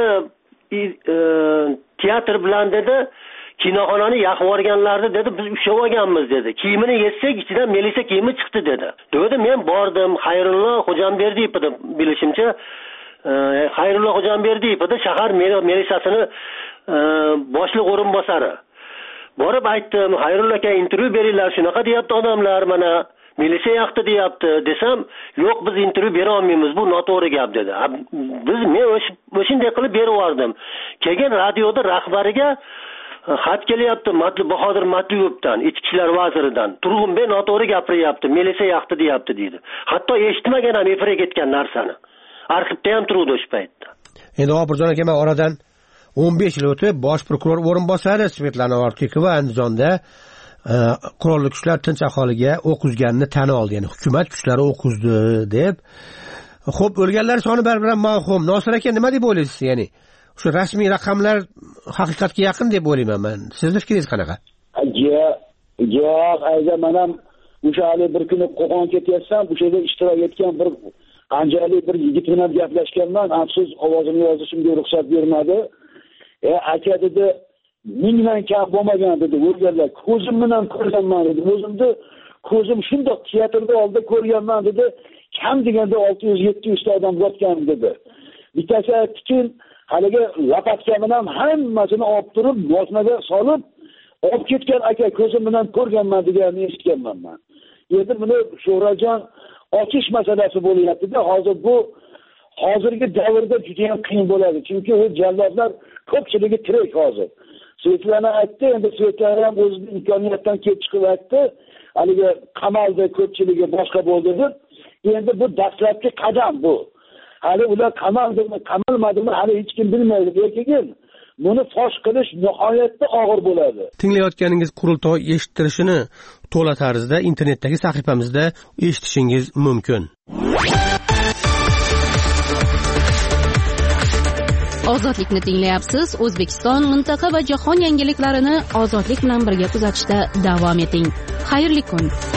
Teatr bilan dedi, kinoxonani yoqib yuborganlarni dedi, biz ushlab olganmiz dedi. Kiyimini yetsak ichidan Melisa kiyimi chiqdi dedi. Dedi, men bordim, Xayrullo Xo'janberdiyev edi bilishimcha. Xayrullo Xo'janberdiyev edi shahar melisasini boshliq o'rinbosari. Borib aytdim, Xayrullo aka intervyu beringlar, shunaqa deyapti odamlar, mana milisa yoqdi deyapti desam, yo'q biz intervyu bera olmaymiz, bu noto'g'ri gap dedi. Men o'shanday qilib berib yubordim. Keyin radioda rahbariga xat kelyapti, Bahodir Matliyevdan, ichki ishlar vaziridan. Turg'unbek noto'g'ri gapiryapti, milisa yoqdi deyapti dedi. Hatto eshitmagan ham efirga ketgan narsani. Arxivda ham turuvdi o'sha paytda. Endi G'ofurjon aka, men oradan 15 yil o'tib bosh prokuror o'rinbosari Svetlana Ortiqova Andijonda qurolli kuchlar tinch aholiga o'q uzganini tan oldi. Ya'ni hukumat kuchlari o'q uzdi deb. Xo'p, o'lganlar soni bir-bilan ma'lum. Nosir aka, nima deb o'ylaysiz? Ya'ni shu rasmiy raqamlar haqiqatga yaqin deb o'ylayman men. Sizning fikringiz qanaqa? Yo'q, ayda men ham o'sha hali bir kuni Qo'qon ketyapsam, o'sha yerda ishtirok etgan bir qanchalik bir yigit bilan gaplashganman. Afsus, ovozimni yozishimga ruxsat bermadi. Aka dedi, 1000dan kam bo'lmagan dedi, o'lganlar. Ko'zim bilan ko'rganman dedi. O'zimni ko'zim shundoq teatrda oldida ko'rganman dedi. Kam deganda 600-700 ta odam yotgan dedi. Bittasi aytdiki, haligi lapatka bilan hammasini olib turib, mosinaga solib, olib ketgan aka, ko'zim bilan ko'rganman deganini eshitganman men. Endi buni Sho'rajon ochish masalasi bo'lyapti-da, hozir bu hozirgi davrda juda ham qiyin bo'ladi. Chunki u jallodlar ko'pchiligi tirik hozir. Svetlana aytdi, endi Svetlana ham o'zining imkoniyatdan kelib chiqib aytdi, haligi qamalda ko'pchiligi boshqa bo'ldi deb. Endi bu dastlabki qadam bu. Hali ular qamalmadimi, hali hech kim bilmaydi. Lekin buni fosh qilish nihoyatda og'ir bo'ladi. Tinglayotganingiz qurultoy eshittirishini to'la tarzda internetdagi sahifamizda eshitishingiz mumkin. Ozodlikni tinglayapsiz. O'zbekiston, mintaqa va jahon yangiliklarini ozodlik bilan birga kuzatishda davom eting. Xayrli kun.